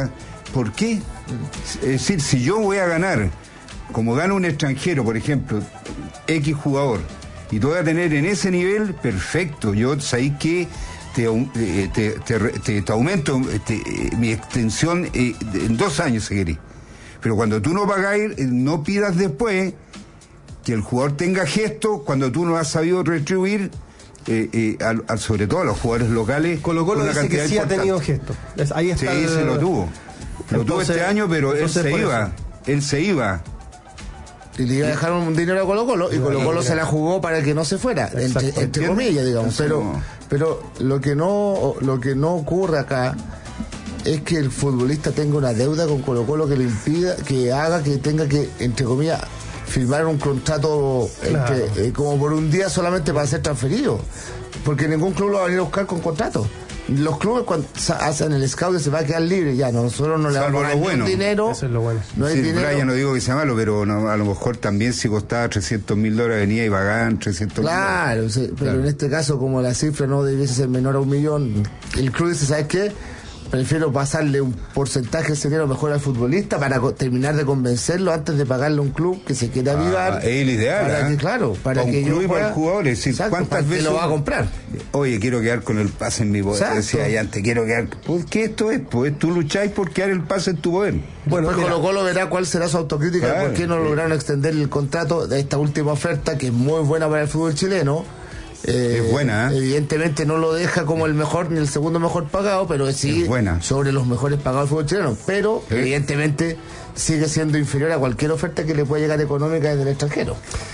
¿Por qué? Es decir, si yo voy a ganar, como gana un extranjero, por ejemplo, X jugador, y tú vas a tener en ese nivel, perfecto, yo sabéis que te, te, te, te, te aumento te, mi extensión eh, en dos años, si querés. Pero cuando tú no pagáis, no pidas después que el jugador tenga gestos cuando tú no has sabido retribuir, eh, eh, al, al, sobre todo a los jugadores locales. Colo-Colo dice que sí importante. Ha tenido gestos. Es, ahí está. Sí, el... se lo tuvo. Lo entonces, tuvo este año, pero él se iba. Eso. Él se iba. Y le iba a dejar un dinero a Colo-Colo, y Colo-Colo se la jugó para que no se fuera, entre, entre comillas, digamos. Pero, no. pero lo que no, lo que no ocurre acá es que el futbolista tenga una deuda con Colo-Colo que le impida, que haga que tenga que, entre comillas, firmar un contrato claro. entre, eh, como por un día solamente para ser transferido, porque ningún club lo va a venir a buscar con contrato. Los clubes cuando hacen el scout se va a quedar libre, ya nosotros no le vamos a dar bueno. dinero. Eso es lo bueno. No hay sí, dinero. Ya no digo que sea malo, pero no, a lo mejor también si costaba trescientos mil dólares venía y pagaban trescientos mil. Claro, sí, pero claro. en este caso como la cifra no debiese ser menor a un millón, el club dice, ¿sabes qué? Prefiero pasarle un porcentaje de ese dinero mejor al futbolista para co- terminar de convencerlo antes de pagarle a un club que se quiera avivar. Ah, es el ideal. Para ¿eh? que, claro, para, para que un club yo y para el jugador. Es decir, exacto, ¿cuántas veces lo va a comprar? Oye, quiero quedar con el pase en mi poder. Exacto. Decía ahí antes, quiero quedar. ¿Por qué esto es? Pues tú lucháis por quedar el pase en tu poder. Bueno, después Colo-Colo verá cuál será su autocrítica, claro, por qué no sí. lograron extender el contrato de esta última oferta, que es muy buena para el fútbol chileno. Eh, es buena, ¿eh? Evidentemente no lo deja como el mejor ni el segundo mejor pagado, pero sí buena. sobre los mejores pagados del fútbol chileno. Pero ¿Eh? evidentemente sigue siendo inferior a cualquier oferta que le pueda llegar económica desde el extranjero.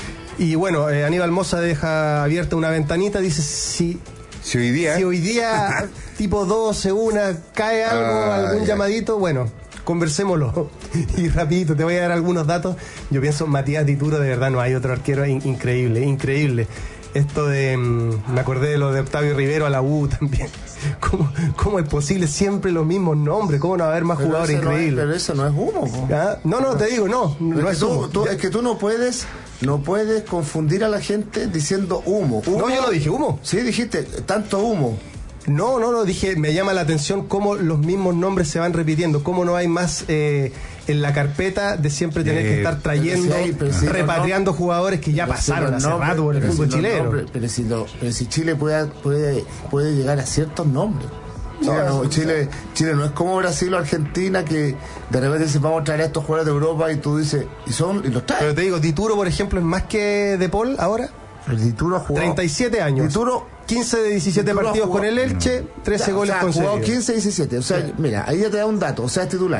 Y bueno, eh, Aníbal Moza deja abierta una ventanita, dice si si hoy día, si hoy día tipo doce, una, cae algo, ah, algún ya. llamadito, bueno, conversémoslo. Y rapidito, te voy a dar algunos datos. Yo pienso, Matías Dituro, de verdad no hay otro arquero in- increíble, increíble. Esto de, mmm, me acordé de lo de Octavio Rivero a la U también. ¿Cómo, cómo es posible siempre los mismos nombres? ¿Cómo no va a haber más pero jugadores increíbles? No es, pero eso no es humo. ¿Ah? No, no, te digo, no. no es, es, tú, humo. Tú, es que tú no puedes, no puedes confundir a la gente diciendo humo. humo. No, yo no dije humo. Sí, dijiste tanto humo. No, no, no, dije, me llama la atención cómo los mismos nombres se van repitiendo, cómo no hay más eh, en la carpeta de siempre tener eh, que estar trayendo, pero si hay, pero si repatriando no, jugadores que ya pasaron si hace nombres, rato por el fútbol si chileno. Nombres, pero, si lo, pero si Chile puede, puede, puede llegar a ciertos nombres. Chile no, no, Chile, Chile no es como Brasil o Argentina, que de repente dicen vamos a traer a estos jugadores de Europa y tú dices, y son, y los traes. Pero te digo, Dituro, por ejemplo, es más que De Paul ahora. El Dituro ha jugado treinta y siete años. Dituro, quince de diecisiete Dituro partidos jugado, con el Elche, trece ya, goles o sea, conseguidos. Ha jugado quince y diecisiete. O sea, sí. Mira, ahí ya te da un dato. O sea, es titular.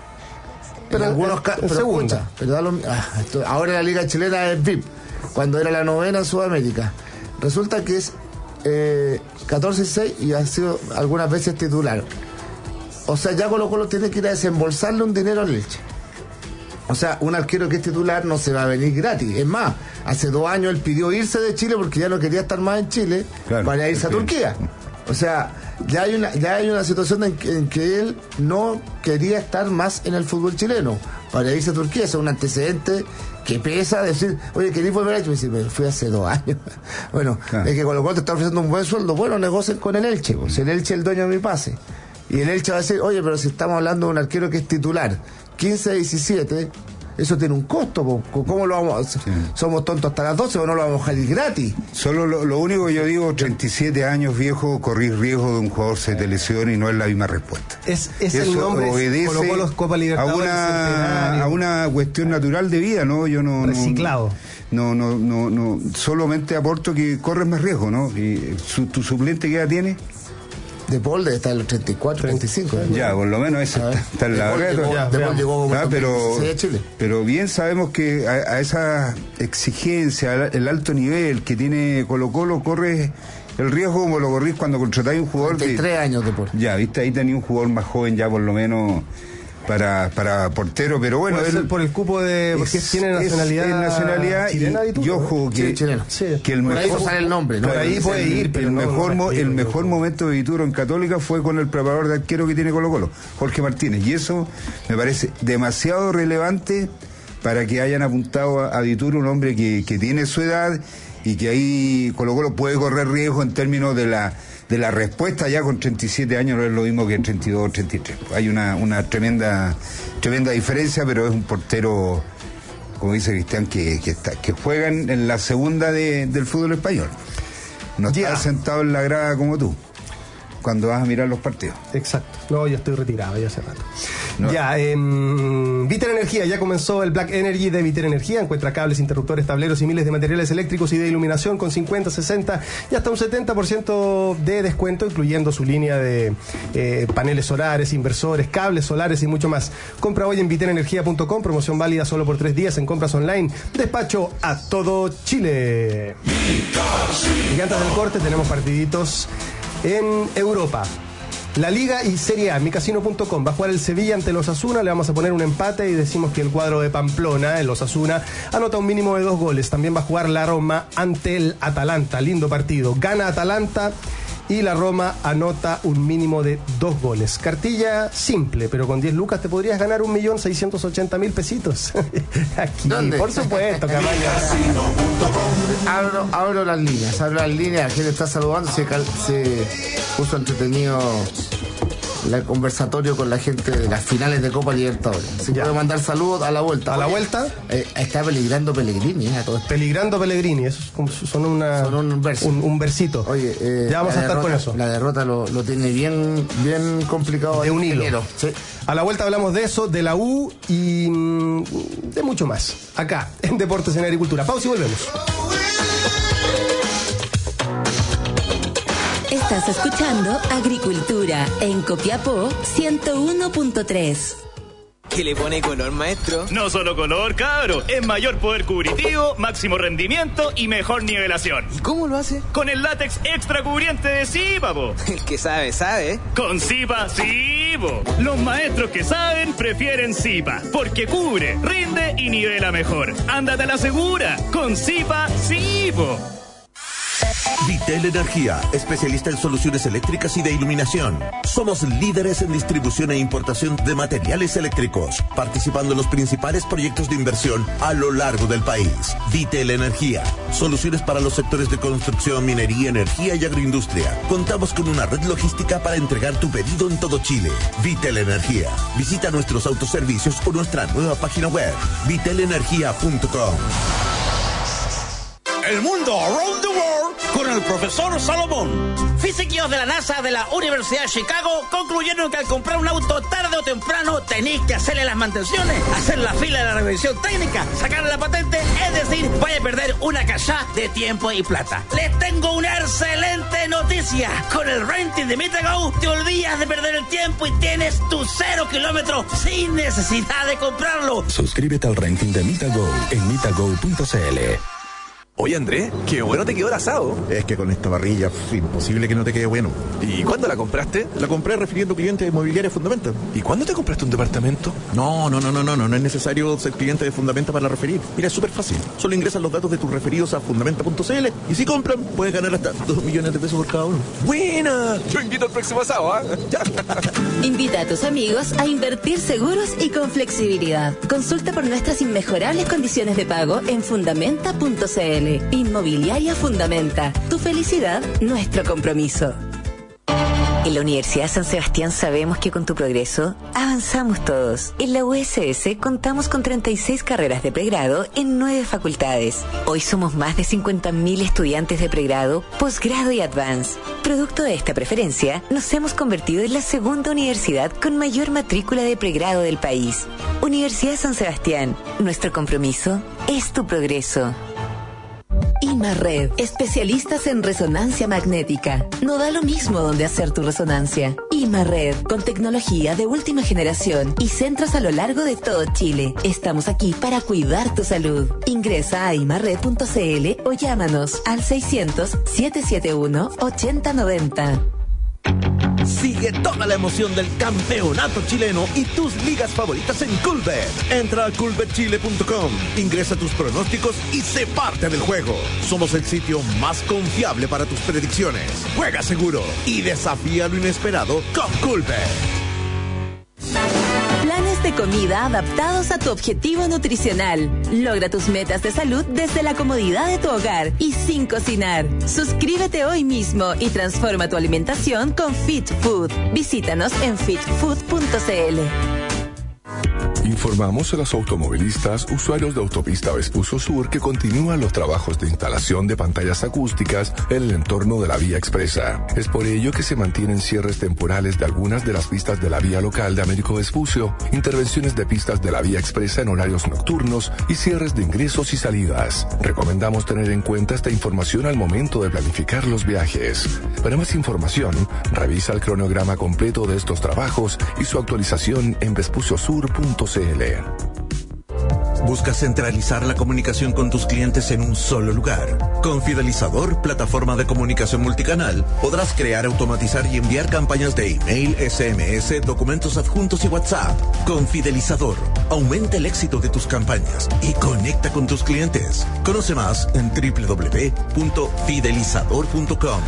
Pero en algunos casos. Pero, escucha, pero da lo, ah, esto, ahora la Liga Chilena es V I P. Cuando era la novena en Sudamérica. Resulta que es eh, catorce y seis y ha sido algunas veces titular. O sea, ya Colo-Colo tiene que ir a desembolsarle un dinero al Elche. O sea, un arquero que es titular no se va a venir gratis. Es más, hace dos años él pidió irse de Chile porque ya no quería estar más en Chile, claro, para irse a Turquía. O sea, ya hay una ya hay una situación en que, en que él no quería estar más en el fútbol chileno para irse a Turquía. Eso es un antecedente que pesa decir, oye, ¿queréis volver a Chile? Y me fui hace dos años. Bueno, claro, es que con lo cual te está ofreciendo un buen sueldo. Bueno, negocien con el Elche. Pues, el Elche es el dueño de mi pase. Y el Elche va a decir, oye, pero si estamos hablando de un arquero que es titular, quince a diecisiete, eso tiene un costo. ¿Cómo lo vamos a hacer? Sí. ¿Somos tontos hasta las doce o no lo vamos a dejar gratis? Solo lo, lo único que yo digo, treinta y siete años viejo, correr riesgo de un jugador se te lesione y no es la misma respuesta. Es, es el nombre, obedece Colo-Colo, Copa Libertadores, a una, a una cuestión natural de vida, ¿no? Yo no... Reciclado. No, no, no, no, no, solamente aporto que corres más riesgo, ¿no? Y su, ¿tu suplente qué edad tiene? De Paul debe estar en los treinta y cuatro, treinta y cinco. Ya, por lo menos ese está, está en la barrera. De Paul llegó como pero, a Chile. Pero bien sabemos que a, a esa exigencia, el alto nivel que tiene Colo-Colo, corre el riesgo como lo corrís cuando contratáis un jugador de tres años de Paul. Ya, viste, ahí tenía un jugador más joven ya por lo menos para para portero, pero bueno, puede ser por el cupo de porque es, tiene nacionalidad, es nacionalidad chilena, y, y ojo que, sí, sí. que el por mejor ahí sale el nombre, ¿no? Por ahí puede ir, pero el no, mejor no, el mejor momento de Dituro en Católica fue con el preparador de arquero que tiene Colo-Colo, Jorge Martínez, y eso me parece demasiado relevante para que hayan apuntado a, a Dituro, un hombre que, que tiene su edad y que ahí Colo Colo puede correr riesgo en términos de la de la respuesta. Ya con treinta y siete años no es lo mismo que treinta y dos, treinta y tres. Hay una, una tremenda tremenda diferencia, pero es un portero, como dice Cristian, que, que, está, que juega en la segunda de, del fútbol español. No está yeah. sentado en la grada como tú cuando vas a mirar los partidos. Exacto. No, yo estoy retirado ya hace rato. No. Ya, en Vitel Energía ya comenzó el Black Energy de Vitel Energía. Encuentra cables, interruptores, tableros y miles de materiales eléctricos y de iluminación con cincuenta, sesenta y hasta un setenta por ciento de descuento, incluyendo su línea de eh, paneles solares, inversores, cables solares y mucho más. Compra hoy en vitel energía punto com, promoción válida solo por tres días en compras online. Despacho a todo Chile. Y antes del corte tenemos partiditos en Europa. La Liga y Serie A, mi casino punto com. Va a jugar el Sevilla ante el Osasuna. Le vamos a poner un empate y decimos que el cuadro de Pamplona, el Osasuna, anota un mínimo de dos goles. También va a jugar la Roma ante el Atalanta. Lindo partido. Gana Atalanta y la Roma anota un mínimo de dos goles. Cartilla simple, pero con diez lucas te podrías ganar un millón seiscientos ochenta mil pesitos. Aquí, ¿dónde? Por supuesto, Camaño. abro, abro las líneas, abro las líneas. La gente está saludando. Se, se puso entretenido el conversatorio con la gente de las finales de Copa Libertadores. Se ya. puede mandar saludos a la vuelta. ¿A la vuelta? Eh, está peligrando Pellegrini. Eh, todo peligrando Pellegrini, eso es como, son, una, son un, verso. un, un versito. Oye, eh, ya vamos a estar derrota, con eso. La derrota lo, lo tiene bien, bien complicado. De un hilo. Sí. A la vuelta hablamos de eso, de la U y mmm, de mucho más. Acá, en Deportes en Agricultura. Pausa y volvemos. Estás escuchando Agricultura en Copiapó ciento uno punto tres. ¿Qué le pone color, maestro? No solo color, cabro. Es mayor poder cubritivo, máximo rendimiento y mejor nivelación. ¿Y cómo lo hace? Con el látex extra cubriente de Zipa, po. El que sabe, sabe. Con Zipa, sí, po. Los maestros que saben prefieren Zipa, porque cubre, rinde y nivela mejor. Ándate a la segura. Con Zipa, sí, po. Vitel Energía, especialista en soluciones eléctricas y de iluminación. Somos líderes en distribución e importación de materiales eléctricos, participando en los principales proyectos de inversión a lo largo del país. Vitel Energía, soluciones para los sectores de construcción, minería, energía y agroindustria. Contamos con una red logística para entregar tu pedido en todo Chile. Vitel Energía. Visita nuestros autoservicios o nuestra nueva página web, vitel energía punto com. El mundo around the world con el profesor Salomón. Físicos de la NASA de la Universidad de Chicago concluyeron que al comprar un auto tarde o temprano tenéis que hacerle las mantenciones, hacer la fila de la revisión técnica, sacarle la patente, es decir, vaya a perder una cachá de tiempo y plata. Les tengo una excelente noticia. Con el renting de Mitago te olvidas de perder el tiempo y tienes tu cero kilómetros sin necesidad de comprarlo. Suscríbete al renting de Mitago en mitago punto cl. Oye, Andrés, qué bueno te quedó el asado. Es que con esta parrilla es imposible que no te quede bueno. ¿Y cuándo la compraste? La compré refiriendo cliente de Inmobiliaria Fundamenta. ¿Y cuándo te compraste un departamento? No, no, no, no, no, no, no es necesario ser cliente de Fundamenta para referir. Mira, es súper fácil. Solo ingresas los datos de tus referidos a fundamenta punto cl y si compran, puedes ganar hasta dos millones de pesos por cada uno. ¡Buena! Yo invito al próximo asado, ¿ah? ¿eh? Ya. Invita a tus amigos a invertir seguros y con flexibilidad. Consulta por nuestras inmejorables condiciones de pago en fundamenta punto cl. Inmobiliaria Fundamenta. Tu felicidad, nuestro compromiso. En la Universidad San Sebastián sabemos que con tu progreso avanzamos todos. En la U S S contamos con treinta y seis carreras de pregrado en nueve facultades. Hoy somos más de cincuenta mil estudiantes de pregrado, posgrado y advance. Producto de esta preferencia, nos hemos convertido en la segunda universidad con mayor matrícula de pregrado del país. Universidad San Sebastián, nuestro compromiso es tu progreso. IMARRED, especialistas en resonancia magnética. No da lo mismo donde hacer tu resonancia. IMARRED, con tecnología de última generación y centros a lo largo de todo Chile. Estamos aquí para cuidar tu salud. Ingresa a imarred punto cl o llámanos al seiscientos, setecientos setenta y uno, ochenta noventa. Sigue toda la emoción del campeonato chileno y tus ligas favoritas en Coolbet. Entra a coolbet chile punto com, ingresa tus pronósticos y sé parte del juego. Somos el sitio más confiable para tus predicciones. Juega seguro y desafía lo inesperado con Coolbet. Planes paquetes de comida adaptados a tu objetivo nutricional. Logra tus metas de salud desde la comodidad de tu hogar y sin cocinar. Suscríbete hoy mismo y transforma tu alimentación con Fit Food. Visítanos en fit food punto c l. Informamos a los automovilistas usuarios de Autopista Vespucio Sur que continúan los trabajos de instalación de pantallas acústicas en el entorno de la vía expresa. Es por ello que se mantienen cierres temporales de algunas de las pistas de la vía local de Américo Vespucio, intervenciones de pistas de la vía expresa en horarios nocturnos y cierres de ingresos y salidas. Recomendamos tener en cuenta esta información al momento de planificar los viajes. Para más información, revisa el cronograma completo de estos trabajos y su actualización en vespucio sur punto c l. ¿Buscas centralizar la comunicación con tus clientes en un solo lugar? Con Fidelizador, plataforma de comunicación multicanal, podrás crear, automatizar y enviar campañas de email, S M S, documentos adjuntos y WhatsApp. Con Fidelizador, aumenta el éxito de tus campañas y conecta con tus clientes. Conoce más en doble u doble u doble u punto fidelizador punto com.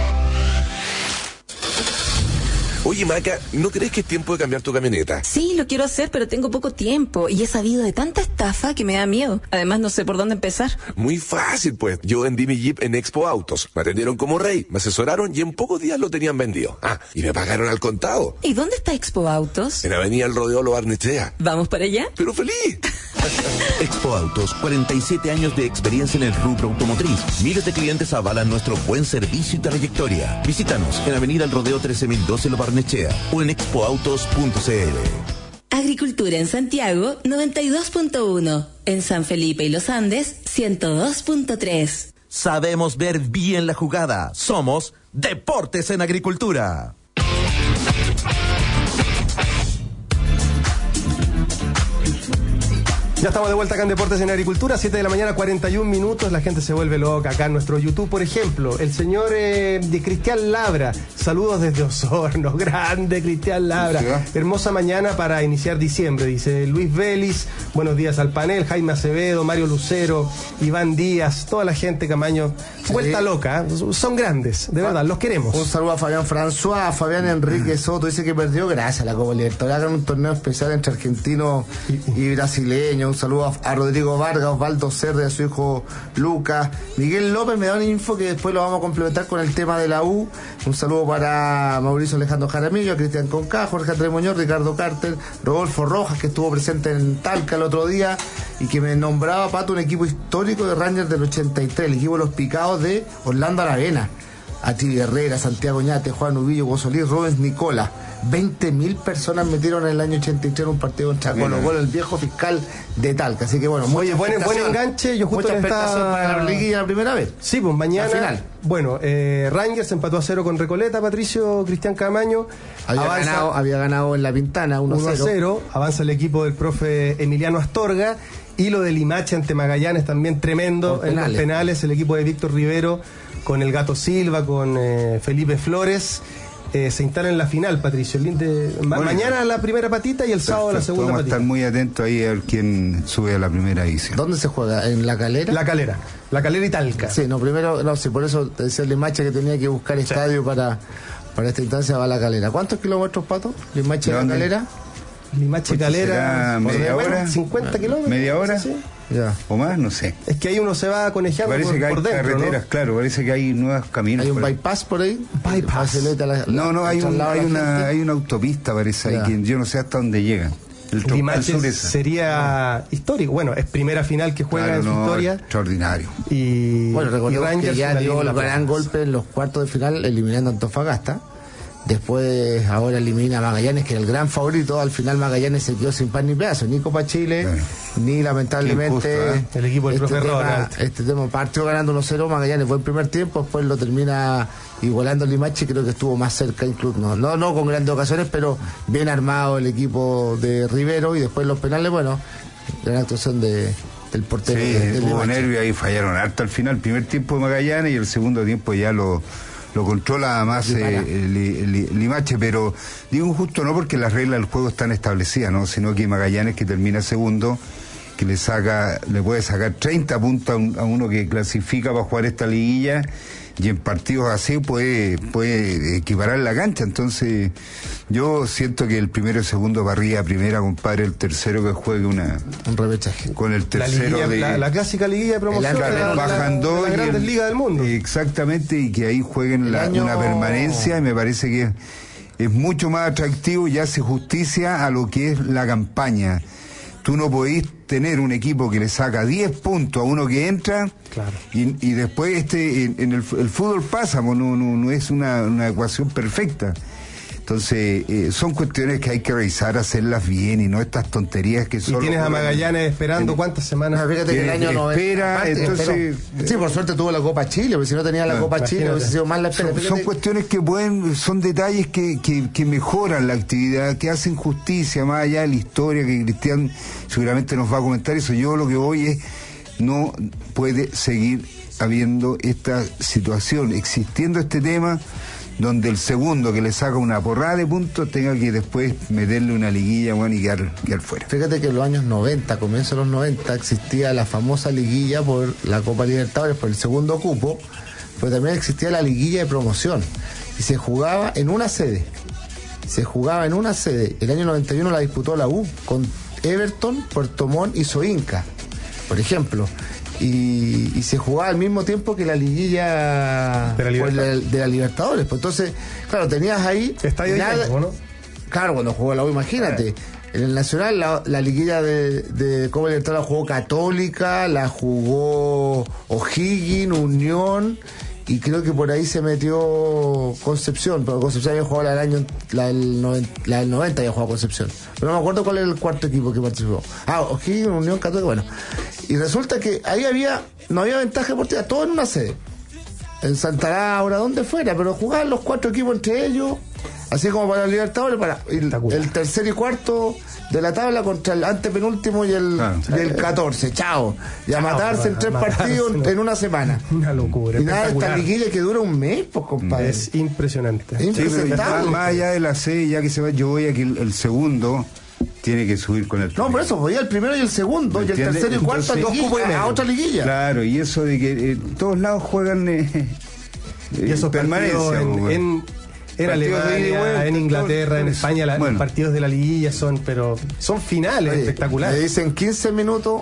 Oye, Maca, ¿no crees que es tiempo de cambiar tu camioneta? Sí, lo quiero hacer, pero tengo poco tiempo y he sabido de tanta estafa que me da miedo. Además, no sé por dónde empezar. Muy fácil, pues. Yo vendí mi Jeep en Expo Autos. Me atendieron como rey, me asesoraron y en pocos días lo tenían vendido. Ah, y me pagaron al contado. ¿Y dónde está Expo Autos? En Avenida El Rodeo Lo Barnechea. ¿Vamos para allá? ¡Pero feliz! Expo Autos, cuarenta y siete años de experiencia en el rubro automotriz. Miles de clientes avalan nuestro buen servicio y trayectoria. Visítanos en Avenida El Rodeo trece mil doce Lo Barnechea o en expo autos punto c l. Agricultura en Santiago, noventa y dos punto uno. En San Felipe y Los Andes, ciento dos punto tres. Sabemos ver bien la jugada. Somos Deportes en Agricultura. Ya estamos de vuelta acá en Deportes en Agricultura, siete de la mañana, cuarenta y un minutos. La gente se vuelve loca acá en nuestro YouTube, por ejemplo. El señor eh, de Cristian Labra, saludos desde Osorno, grande Cristian Labra. Hermosa mañana para iniciar diciembre, dice Luis Vélez. Buenos días al panel, Jaime Acevedo, Mario Lucero, Iván Díaz, toda la gente, Camaño. Vuelta sí. loca, ¿eh? Son grandes, de verdad, los queremos. Un saludo a Fabián François, Fabián Enrique Soto, dice que perdió gracias a la Copa Libertadores. Hagan un torneo especial entre argentinos y brasileños. Un saludo a, a Rodrigo Vargas, Osvaldo Cerda, a su hijo Lucas. Miguel López me da una info que después lo vamos a complementar con el tema de la U. Un saludo para Mauricio Alejandro Jaramillo, a Cristian Conca, Jorge Andrés Muñoz, Ricardo Carter, Rodolfo Rojas, que estuvo presente en Talca el otro día y que me nombraba, Pato, un equipo histórico de Rangers del ochenta y tres, el equipo de los Picados de Orlando Aravena. A Tiri Herrera, Santiago Ñate, Juan Ubillo, Gozolí, Rubens Nicola. veinte mil personas metieron en el año ochenta y tres en un partido contra Colo Colo, el viejo fiscal de Talca. Así que bueno, oye, buen, buen enganche. Yo justo mucha estaba para la liguilla la primera vez. Sí, pues mañana. Final. Bueno, eh, Rangers empató a cero con Recoleta, Patricio Cristian Camaño. Había, avanza, ganado, había ganado en La Pintana uno a cero. Avanza el equipo del profe Emiliano Astorga. Y lo de Limache ante Magallanes también tremendo. En los penales, el equipo de Víctor Rivero con el Gato Silva, con eh, Felipe Flores. Eh, se instala en la final, Patricio. De, ma bueno, mañana la primera patita y el perfecto, sábado la segunda vamos patita. Vamos a estar muy atentos ahí a ver quién sube a la primera edición. ¿Dónde se juega? ¿En La Calera? La Calera. La Calera y Talca. Sí, no, primero, no, sí, por eso decía Limache que tenía que buscar estadio sí. para, para esta instancia va a La Calera. ¿Cuántos kilómetros, Pato? Limache de La Calera. Limache Calera. ¿Media hora? cincuenta kilómetros. ¿Media hora? Sí. Ya. ¿O más? No sé. Es que ahí uno se va a conejear por, por, que hay por dentro, carreteras, ¿no? claro, parece que hay nuevos caminos. ¿Hay un por bypass por ahí? Bypass. La, la, no, no, hay, un, hay, una, hay una autopista, parece, ya. ahí, que yo no sé hasta dónde llegan. El Limache sería no. histórico. Bueno, es primera final que juega claro, en su no, historia. Extraordinario. Y, bueno, recordemos que ya dio el gran plaza. golpe en los cuartos de final eliminando a Antofagasta. Después ahora elimina a Magallanes, que era el gran favorito. Al final Magallanes se quedó sin pan ni pedazo, ni Copa Chile, bueno, ni lamentablemente justo, ¿eh? el equipo del este profe tema, Ronald. Este tema partió ganando uno cero Magallanes, buen primer tiempo, después lo termina igualando Limache, creo que estuvo más cerca incluso, no, no, no con grandes ocasiones, pero bien armado el equipo de Rivero. Y después los penales, bueno, gran actuación de del portero. Sí, de, de hubo nervio ahí, fallaron harto al final, primer tiempo de Magallanes y el segundo tiempo ya lo lo controla más eh, li, li, Limache, pero digo justo no porque las reglas del juego están establecidas, ¿no? Sino que Magallanes, que termina segundo, que le saca, le puede sacar treinta puntos a, un, a uno que clasifica para jugar esta liguilla, y en partidos así puede, puede equiparar la cancha. Entonces yo siento que el primero y segundo para arriba, primera, compadre, el tercero que juegue una un repechaje con el tercero, la, liguilla, de la, la clásica liguilla de promoción de la, bajan la, dos de las grandes el, ligas del mundo. Exactamente, y que ahí jueguen la, año... una permanencia, y me parece que es, es mucho más atractivo y hace justicia a lo que es la campaña. Tú no podés tener un equipo que le saca diez puntos a uno que entra, claro. y, y después este en, en el, el fútbol pasa, no, no, no es una, una ecuación perfecta. Entonces, eh, son cuestiones que hay que revisar, hacerlas bien, y no estas tonterías que son... Y tienes a Magallanes esperando en, cuántas semanas. Fíjate que el año noventa... Espera, entonces... Sí, por suerte tuvo la Copa Chile, porque si no tenía la no, Copa Chile hubiese sido más la espera. Son, son cuestiones que pueden, son detalles que, que, que mejoran la actividad, que hacen justicia, más allá de la historia, que Cristian seguramente nos va a comentar eso. Yo lo que voy es, no puede seguir habiendo esta situación, existiendo este tema, donde el segundo que le saca una porrada de puntos tenga que después meterle una liguilla, bueno, y quedar, quedar fuera. Fíjate que en los años noventa, comienzo de los noventa, existía la famosa liguilla por la Copa Libertadores, por el segundo cupo, pero también existía la liguilla de promoción, y se jugaba en una sede. Se jugaba en una sede. El año noventa y uno la disputó la U, con Everton, Puerto Montt y Soinca, por ejemplo. Y, y se jugaba al mismo tiempo que la liguilla de la Libertadores, de la, de la Libertadores. Pues entonces, claro, tenías ahí estadio nada, tiempo, ¿no? Claro, cuando jugó la U, imagínate. En el Nacional la, la liguilla de, de Copa Libertadores la jugó Católica, la jugó O'Higgins, Unión, y creo que por ahí se metió Concepción, pero Concepción había jugado la del año, la del noventa, la del noventa había jugado Concepción, pero no me acuerdo cuál era el cuarto equipo que participó. Ah, O'Higgins, Unión, Católica, bueno. Y resulta que ahí había, no había ventaja deportiva, todo en una sede. En Santa Laura, donde fuera, pero jugaban los cuatro equipos entre ellos, así como para los Libertadores, para el, el tercer y cuarto de la tabla contra el antepenúltimo y el, ah, y el catorce, chao. Y a matarse chao, en tres matarse, partidos no. en una semana. Una locura. Y nada de esta liguilla que dura un mes, pues, compadre. Es impresionante. Es impresionante. Sí, más allá de la sede, ya que se va, yo voy a que el, el segundo tiene que subir con el primero. No, por eso, voy el primero y el segundo, y el tercero y cuarto Entonces, liguilla, a otra liguilla. Claro, y eso de que eh, todos lados juegan eh, y esos permanencia en, en, en Alemania, vuelta, en Inglaterra, en España, la, bueno. Los partidos de la liguilla son, pero son finales. Oye, espectaculares. Le dicen quince minutos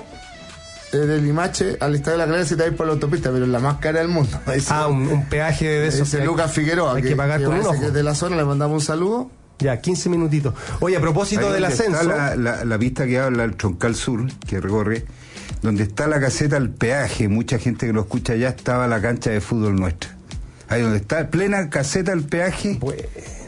de Limache al Estadio de la Clase, si te vas por la autopista, pero es la más cara del mundo. Ese, ah, un, un peaje de esos. Ese Lucas Figueroa, hay que, que pagar que por un ojo. Que de la zona, le mandamos un saludo. Ya, quince minutitos. Oye, a propósito del ascenso... Está la, la, la pista que habla el Troncal Sur, que recorre, donde está la caseta al peaje, mucha gente que lo escucha allá, estaba la cancha de fútbol nuestra. Ahí donde está, plena caseta al peaje, bueno.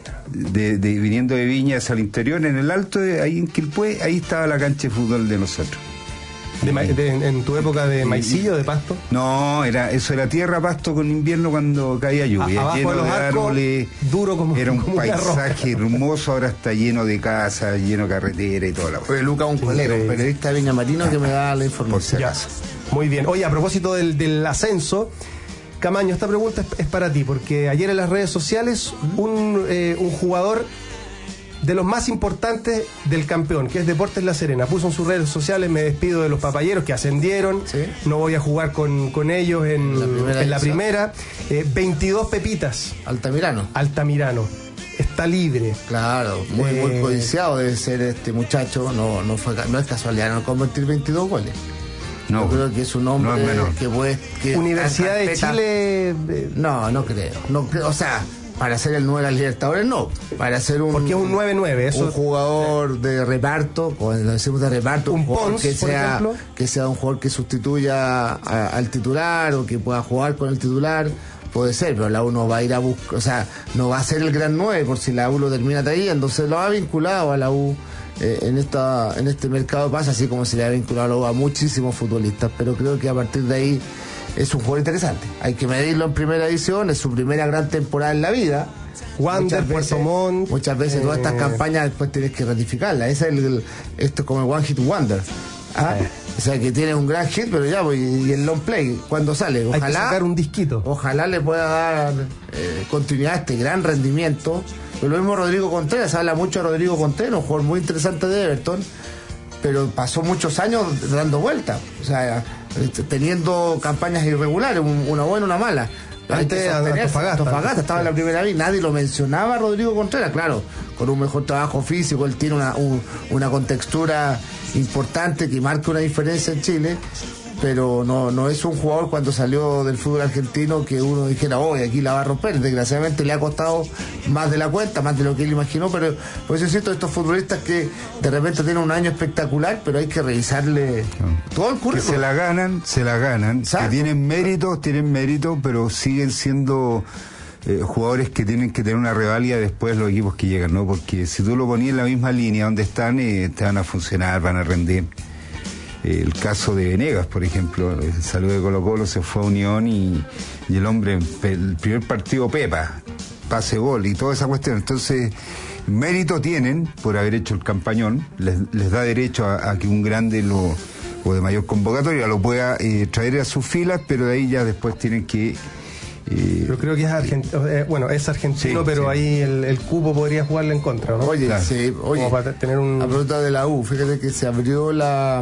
de, de, viniendo de Viñas al interior, en el alto, de, ahí en Quilpué, ahí estaba la cancha de fútbol de nosotros. De, de, ¿En tu época de maicillo, de pasto? No, era eso era tierra, pasto con invierno cuando caía lluvia, a, lleno de, de árboles, duro como, era un como paisaje hermoso, ahora está lleno de casas, lleno de carretera y toda la cosa. Oye, Luca, un colega, un periodista de Viña Marino que me da la información. Ya. Muy bien. Oye, a propósito del, del ascenso, Camaño, esta pregunta es, es para ti, porque ayer en las redes sociales un, eh, un jugador de los más importantes del campeón, que es Deportes La Serena, puso en sus redes sociales: me despido de los papayeros que ascendieron, ¿sí? No voy a jugar con, con ellos en la primera, en la primera. Eh, veintidós pepitas. Altamirano. Altamirano. Está libre. Claro, muy, eh, muy codiciado debe ser este muchacho, no, no, fue, no es casualidad no convertir veintidós goles. No, yo creo que es un hombre no es que puede... Que Universidad de Chile... Eh, no, no creo. No, o sea... Para ser el nueve de las Libertadores, no. Para ser un... Porque es un nueve nueve. Eso... Un jugador de reparto, cuando decimos de reparto, un, un Pons, que sea, que sea un jugador que sustituya a, al titular o que pueda jugar con el titular, puede ser, pero la U no va a ir a buscar, o sea, no va a ser el gran nueve por si la U lo termina trayendo. Entonces lo ha vinculado a la U eh, en esta en este mercado de pases, así como se le ha vinculado a la U a muchísimos futbolistas, pero creo que a partir de ahí es un jugador interesante. Hay que medirlo en primera edición, es su primera gran temporada en la vida. Wander, Puerto Montt. Muchas veces eh... todas estas campañas después tienes que ratificarlas. Ese es el, el, esto es como el One Hit Wonder. ¿Ah? Eh. O sea, que tiene un gran hit, pero ya, y, y el long play, cuando sale, ojalá. Hay que sacar un disquito. Ojalá le pueda dar eh, continuidad a este gran rendimiento. Pero lo mismo Rodrigo Contreras, habla mucho de Rodrigo Contreras, un jugador muy interesante de Everton. pero pasó muchos años dando vueltas, o sea, teniendo campañas irregulares, una buena, una mala. Antes Antofagasta, Antofagasta estaba en la primera vez, nadie lo mencionaba a Rodrigo Contreras, claro, con un mejor trabajo físico, él tiene una, un, una contextura importante que marca una diferencia en Chile, pero no, no es un jugador cuando salió del fútbol argentino que uno dijera, hoy aquí la va a romper. Desgraciadamente le ha costado más de la cuenta, más de lo que él imaginó, pero por eso siento estos futbolistas que de repente tienen un año espectacular, pero hay que revisarle todo el currículum. Que se la ganan, se la ganan, que tienen méritos, tienen méritos, pero siguen siendo eh, jugadores que tienen que tener una revalida después los equipos que llegan, ¿no? Porque si tú lo ponías en la misma línea donde están, eh, te van a funcionar, van a rendir. El caso de Venegas, por ejemplo, salió de Colo Colo, se fue a Unión y, y el hombre, el primer partido Pepa, pase gol y toda esa cuestión. Entonces, mérito tienen por haber hecho el campañón, les, les da derecho a, a que un grande lo, o de mayor convocatoria lo pueda eh, traer a sus filas, pero de ahí ya después tienen que... Eh, Yo creo que es argentino, eh, bueno, es argentino, sí, pero sí. Ahí el, el cupo podría jugarle en contra, ¿no? Oye, claro. sí, oye, como para tener un... a pregunta de la U, fíjate que se abrió la,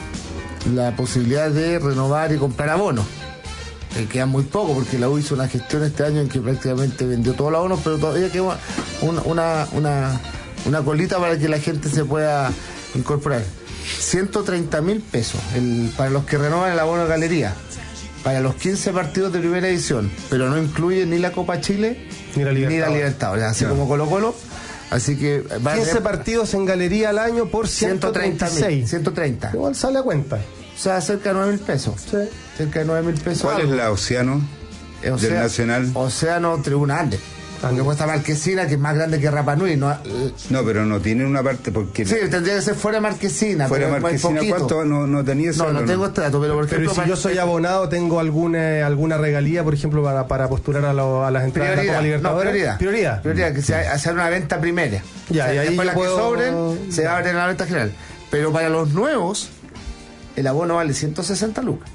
la posibilidad de renovar y comprar abonos. Eh, queda muy poco, porque la U hizo una gestión este año en que prácticamente vendió todos los abonos, pero todavía queda una, una, una, una colita para que la gente se pueda incorporar. ciento treinta mil pesos el, para los que renovan el abono de galería. Para los quince partidos de primera edición, pero no incluye ni la Copa Chile ni la Libertadores, ni la Libertadores, así no. Como Colo Colo. Así que va quince a tener partidos en galería al año por ciento treinta mil. ciento treinta. Igual sale a cuenta. O sea, cerca de nueve mil pesos. Sí. Cerca de nueve mil pesos. ¿Cuál algo. Es la Océano Océano, del Nacional? Océano Tribuna Andes. Aunque cuesta Marquesina, que es más grande que Rapa Nui, ¿no? No, pero no tiene una parte porque... Sí, tendría que ser fuera de Marquesina. Fuera de Marquesina, ¿cuánto? No, no tenía eso. No, no, no tengo este dato, pero por ejemplo... Pero si yo soy abonado, ¿tengo alguna alguna regalía, por ejemplo, para, para postular a, lo, a las entradas prioridad, de la Copa Libertadores? No, prioridad. Prioridad. Prioridad, que sea hacer una venta primera. Ya, o sea, y ahí después las puedo... que sobren, se abren a la venta general. Pero para los nuevos, el abono vale ciento sesenta lucas.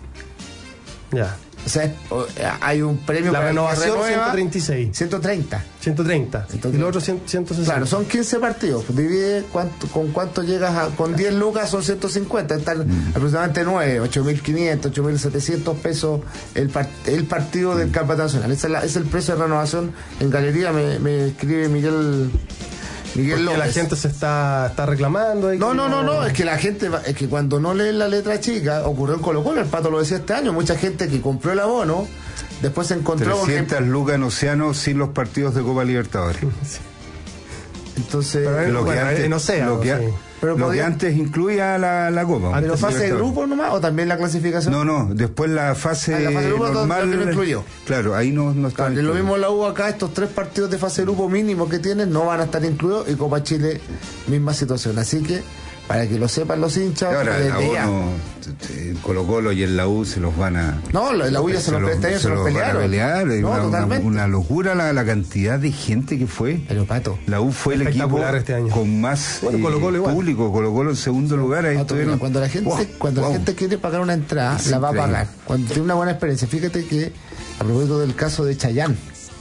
Ya. O sea, hay un premio la para renovación el que renueva, ciento treinta y seis. ciento treinta. ciento treinta. Y los otros ciento sesenta. Claro, son quince partidos. Divide cuánto, con cuánto llegas a, con diez lucas son ciento cincuenta. Están mm. aproximadamente nueve, ocho mil quinientos, ocho mil setecientos pesos el, part, el partido mm. del Campeonato Nacional. Ese es, la, es el precio de renovación en galería. Me, me escribe Miguel. Miguel Porque López. La gente se está, está reclamando. No, no, no, no, es que la gente, es que cuando no leen la letra chica, ocurrió en Colo Colo, el Pato lo decía este año, mucha gente que compró el abono, después se encontró... trescientas lucas en Océano sin los partidos de Copa Libertadores. Sí. Entonces... Pero, lo bueno, que antes, en Océano, lo que, sí. Pero lo podía... que antes incluía la, la Copa. ¿Pero fase de grupo nomás o también la clasificación? No, no, después la fase, ah, la fase de grupo normal lo incluyó. Claro, ahí no, no está. Claro, lo mismo la U acá, estos tres partidos de fase de grupo mínimo que tienen no van a estar incluidos, y Copa Chile, misma situación. Así que, para que lo sepan los hinchas, ahora el abono, el Colo Colo y el la U se los van a... No, la U ya se, se los, los, se los pelearon. Van a pelear, no, una, totalmente. Una, una locura la, la cantidad de gente que fue. Pero Pato, la U fue el equipo este año. con más bueno, eh, Colo -Colo público, Colo Colo en segundo lugar. Ahí Pato, mira, cuando la gente, wow, cuando wow. la gente quiere pagar una entrada, es la va increíble. a pagar. Cuando tiene una buena experiencia. Fíjate que, a propósito del caso de Chayanne,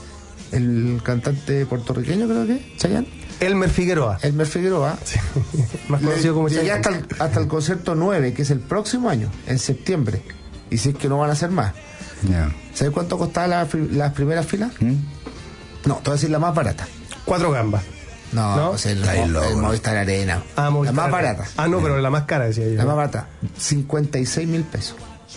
el cantante puertorriqueño, creo que, Chayanne. Elmer Figueroa. Elmer Figueroa. Sí. Más conocido como Llegué hasta el, hasta el concierto nueve, que es el próximo año, en septiembre. Y si es que no van a hacer más. Yeah. ¿Sabes cuánto costaba la, las primeras filas? ¿Mm? No, te voy a decir la más barata. Cuatro gambas. No, ¿No? O sea, el, el, el Movistar Arena. Ah, Movistar la más Arena. barata. Ah, no, pero la más cara, decía yo. La más barata. cincuenta y seis mil pesos.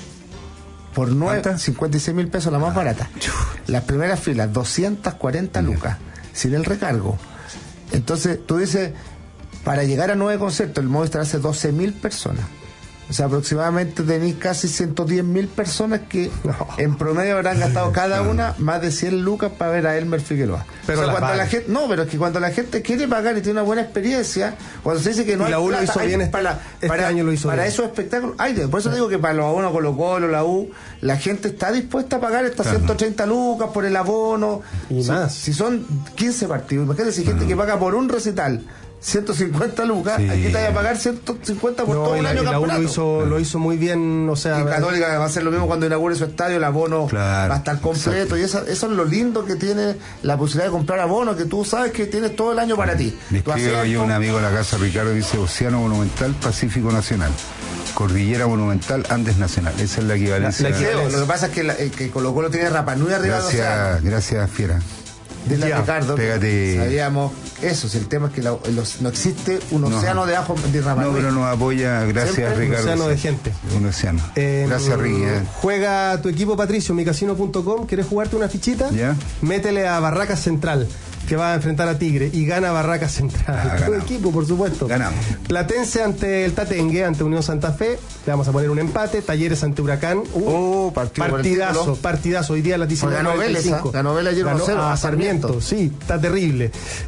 Por nueve, cincuenta y seis mil pesos la más barata. Las primeras filas, doscientas cuarenta lucas. Sin el recargo. Entonces, tú dices, para llegar a nueve conciertos, el Movistar hace doce mil personas. O sea, aproximadamente tenéis casi ciento diez mil personas que no. en promedio habrán gastado cada una más de cien lucas para ver a Elmer Figueroa. Pero o sea, cuando vale. la gente, no, pero es que cuando la gente quiere pagar y tiene una buena experiencia, cuando se dice que no y hay la U plata, lo hizo hay, bien este, para, este para, año lo hizo para bien. esos espectáculos, hay, por eso digo que para los abonos Colo Colo, la U, la gente está dispuesta a pagar estas claro. ciento treinta lucas por el abono. Y si, más. Si son quince partidos, imagínate si hay gente que paga por un recital ciento cincuenta lucas, Sí. aquí te vas a pagar ciento cincuenta por No, todo y el la, año y la U campeonato. lo hizo, lo hizo muy bien, o sea... Y Católica va a hacer lo mismo cuando inaugure su estadio, el abono Claro, va a estar completo. exacto. Y eso, eso es lo lindo que tiene la posibilidad de comprar abono, que tú sabes que tienes todo el año para ti. Le Tú escribo haces yo a un esto, amigo de la casa, Ricardo, dice Océano Monumental, Pacífico Nacional. Cordillera Monumental, Andes Nacional. Esa es la equivalencia. la quiero. Lo que pasa es que, la, eh, que Colo Colo tiene Rapa Nui arriba de Océano. Gracias, gracias, Fiera. Dile a Ricardo, pégate. sabíamos eso, si el tema es que la- los- no existe un No. océano de ajo de Rapa No, Nui. pero nos apoya, gracias, Siempre Ricardo. un océano de gente. Un océano. Eh, Gracias, Ricky. eh. Juega tu equipo, Patricio, micasino punto com. ¿Quieres jugarte una fichita? Ya. Métele a Barracas Central, que va a enfrentar a Tigre, y gana Barracas Central. Ah, tu ganamos. equipo, por supuesto. Ganamos. Platense ante el Tatengue, ante Unión Santa Fe. Le vamos a poner un empate. Talleres ante Huracán. Uh, Oh, partido por el partidazo, título. partidazo. Hoy día a las diecinueve Ganó cuarenta y Vélez, cinco. ¿ah? Ganó Vélez ayer Ganó uno cero a a Sarmiento. Sarmiento. Sí, está terrible.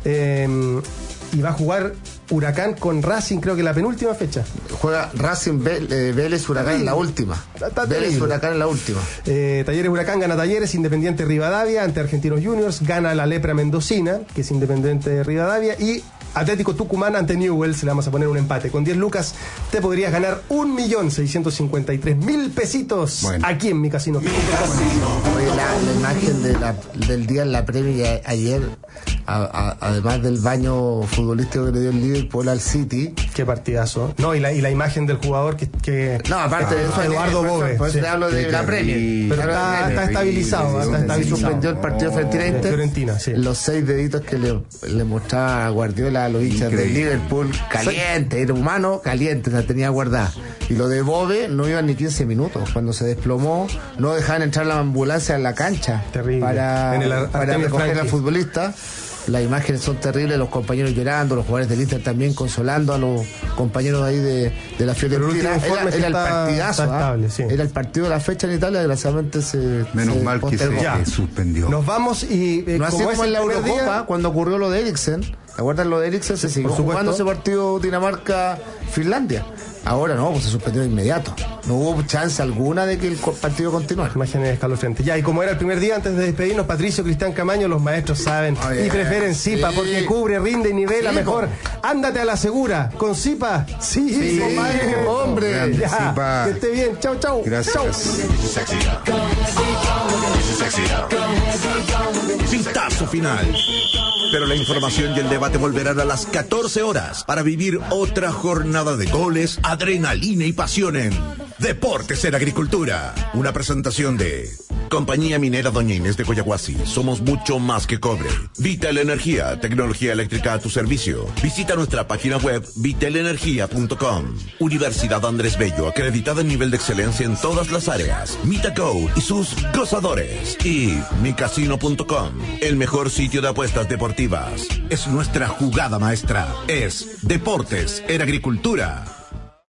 Eh, y va a jugar Huracán con Racing, creo que la penúltima fecha. Juega Racing Vé- eh, Vélez Huracán en la última. Está- está Vélez terrible. Huracán en la última. Eh, Talleres Huracán gana Talleres, Independiente Rivadavia ante Argentinos Juniors, gana la Lepra Mendocina, que es Independiente de Rivadavia, y Atlético Tucumán ante Newell's, le vamos a poner un empate. Con diez lucas te podrías ganar un millón seiscientos cincuenta y tres mil pesitos Bueno. aquí en mi casino. Oye, la, la imagen de la- del día en la Premier ayer, a- a- además del baño futbolístico que le dio el Liverpool al City. Qué partidazo. No, y la, y la imagen del jugador que... que No, aparte de eso, Eduardo por eso- Bove. por eso sí. te hablo de Qué la terrible. Premier. Pero Hablo de está, la está Premier. estabilizado, está Se estabilizado. suspendió el partido Fiorentina De Inter. Fiorentina, sí. Los seis deditos que le, le mostraba a Guardiola a los hinchas de Increíble. Liverpool, caliente, era humano, caliente, la tenía guardada. Y lo de Bove no iban ni quince minutos. Cuando se desplomó, no dejaban entrar la ambulancia en la cancha Terrible. para, En el Ar- para Artemio recoger Franchi. al futbolista. Las imágenes son terribles, los compañeros llorando, los jugadores del Inter también consolando a los compañeros ahí de, de la Pero el último Fiorentina. informe Era, es que era el está- partidazo, está ¿ah? estable, sí. Era el partido de la fecha en Italia, desgraciadamente se Menos se mal que se postergó. Ya. suspendió. Nos vamos y... eh, No así como es como en el la primer Eurocopa, día- cuando ocurrió lo de Eriksen. ¿Te acuerdas lo de Eriksen? Se siguió por supuesto. jugando ese partido Dinamarca-Finlandia. Ahora no, pues se suspendió de inmediato. No hubo chance alguna de que el co- partido continuara. Imágenes escalofriantes. Ya, y como era el primer día, antes de despedirnos, Patricio, Cristian Camaño, los maestros saben Oye, y prefieren Zipa sí. porque cubre, rinde y nivela Sí, mejor. po. Ándate a la segura. Con Zipa, sí, Sí, compadre. hombre. Grande, Ya, Zipa. que esté bien. Chau, chau. Gracias. Chau. Pitazo final. Pero la información y el debate volverán a las catorce horas para vivir otra jornada de goles, adrenalina y pasión en Deportes en Agricultura. Una presentación de Compañía Minera Doña Inés de Coyahuasi. Somos mucho más que cobre. Vital Energía, tecnología eléctrica a tu servicio. Visita nuestra página web vital energía punto com. Universidad Andrés Bello, acreditada en nivel de excelencia en todas las áreas. MitaGo y sus gozadores. Y micasino punto com, el mejor sitio de apuestas deportivas. Es nuestra jugada maestra. Es Deportes en Agricultura.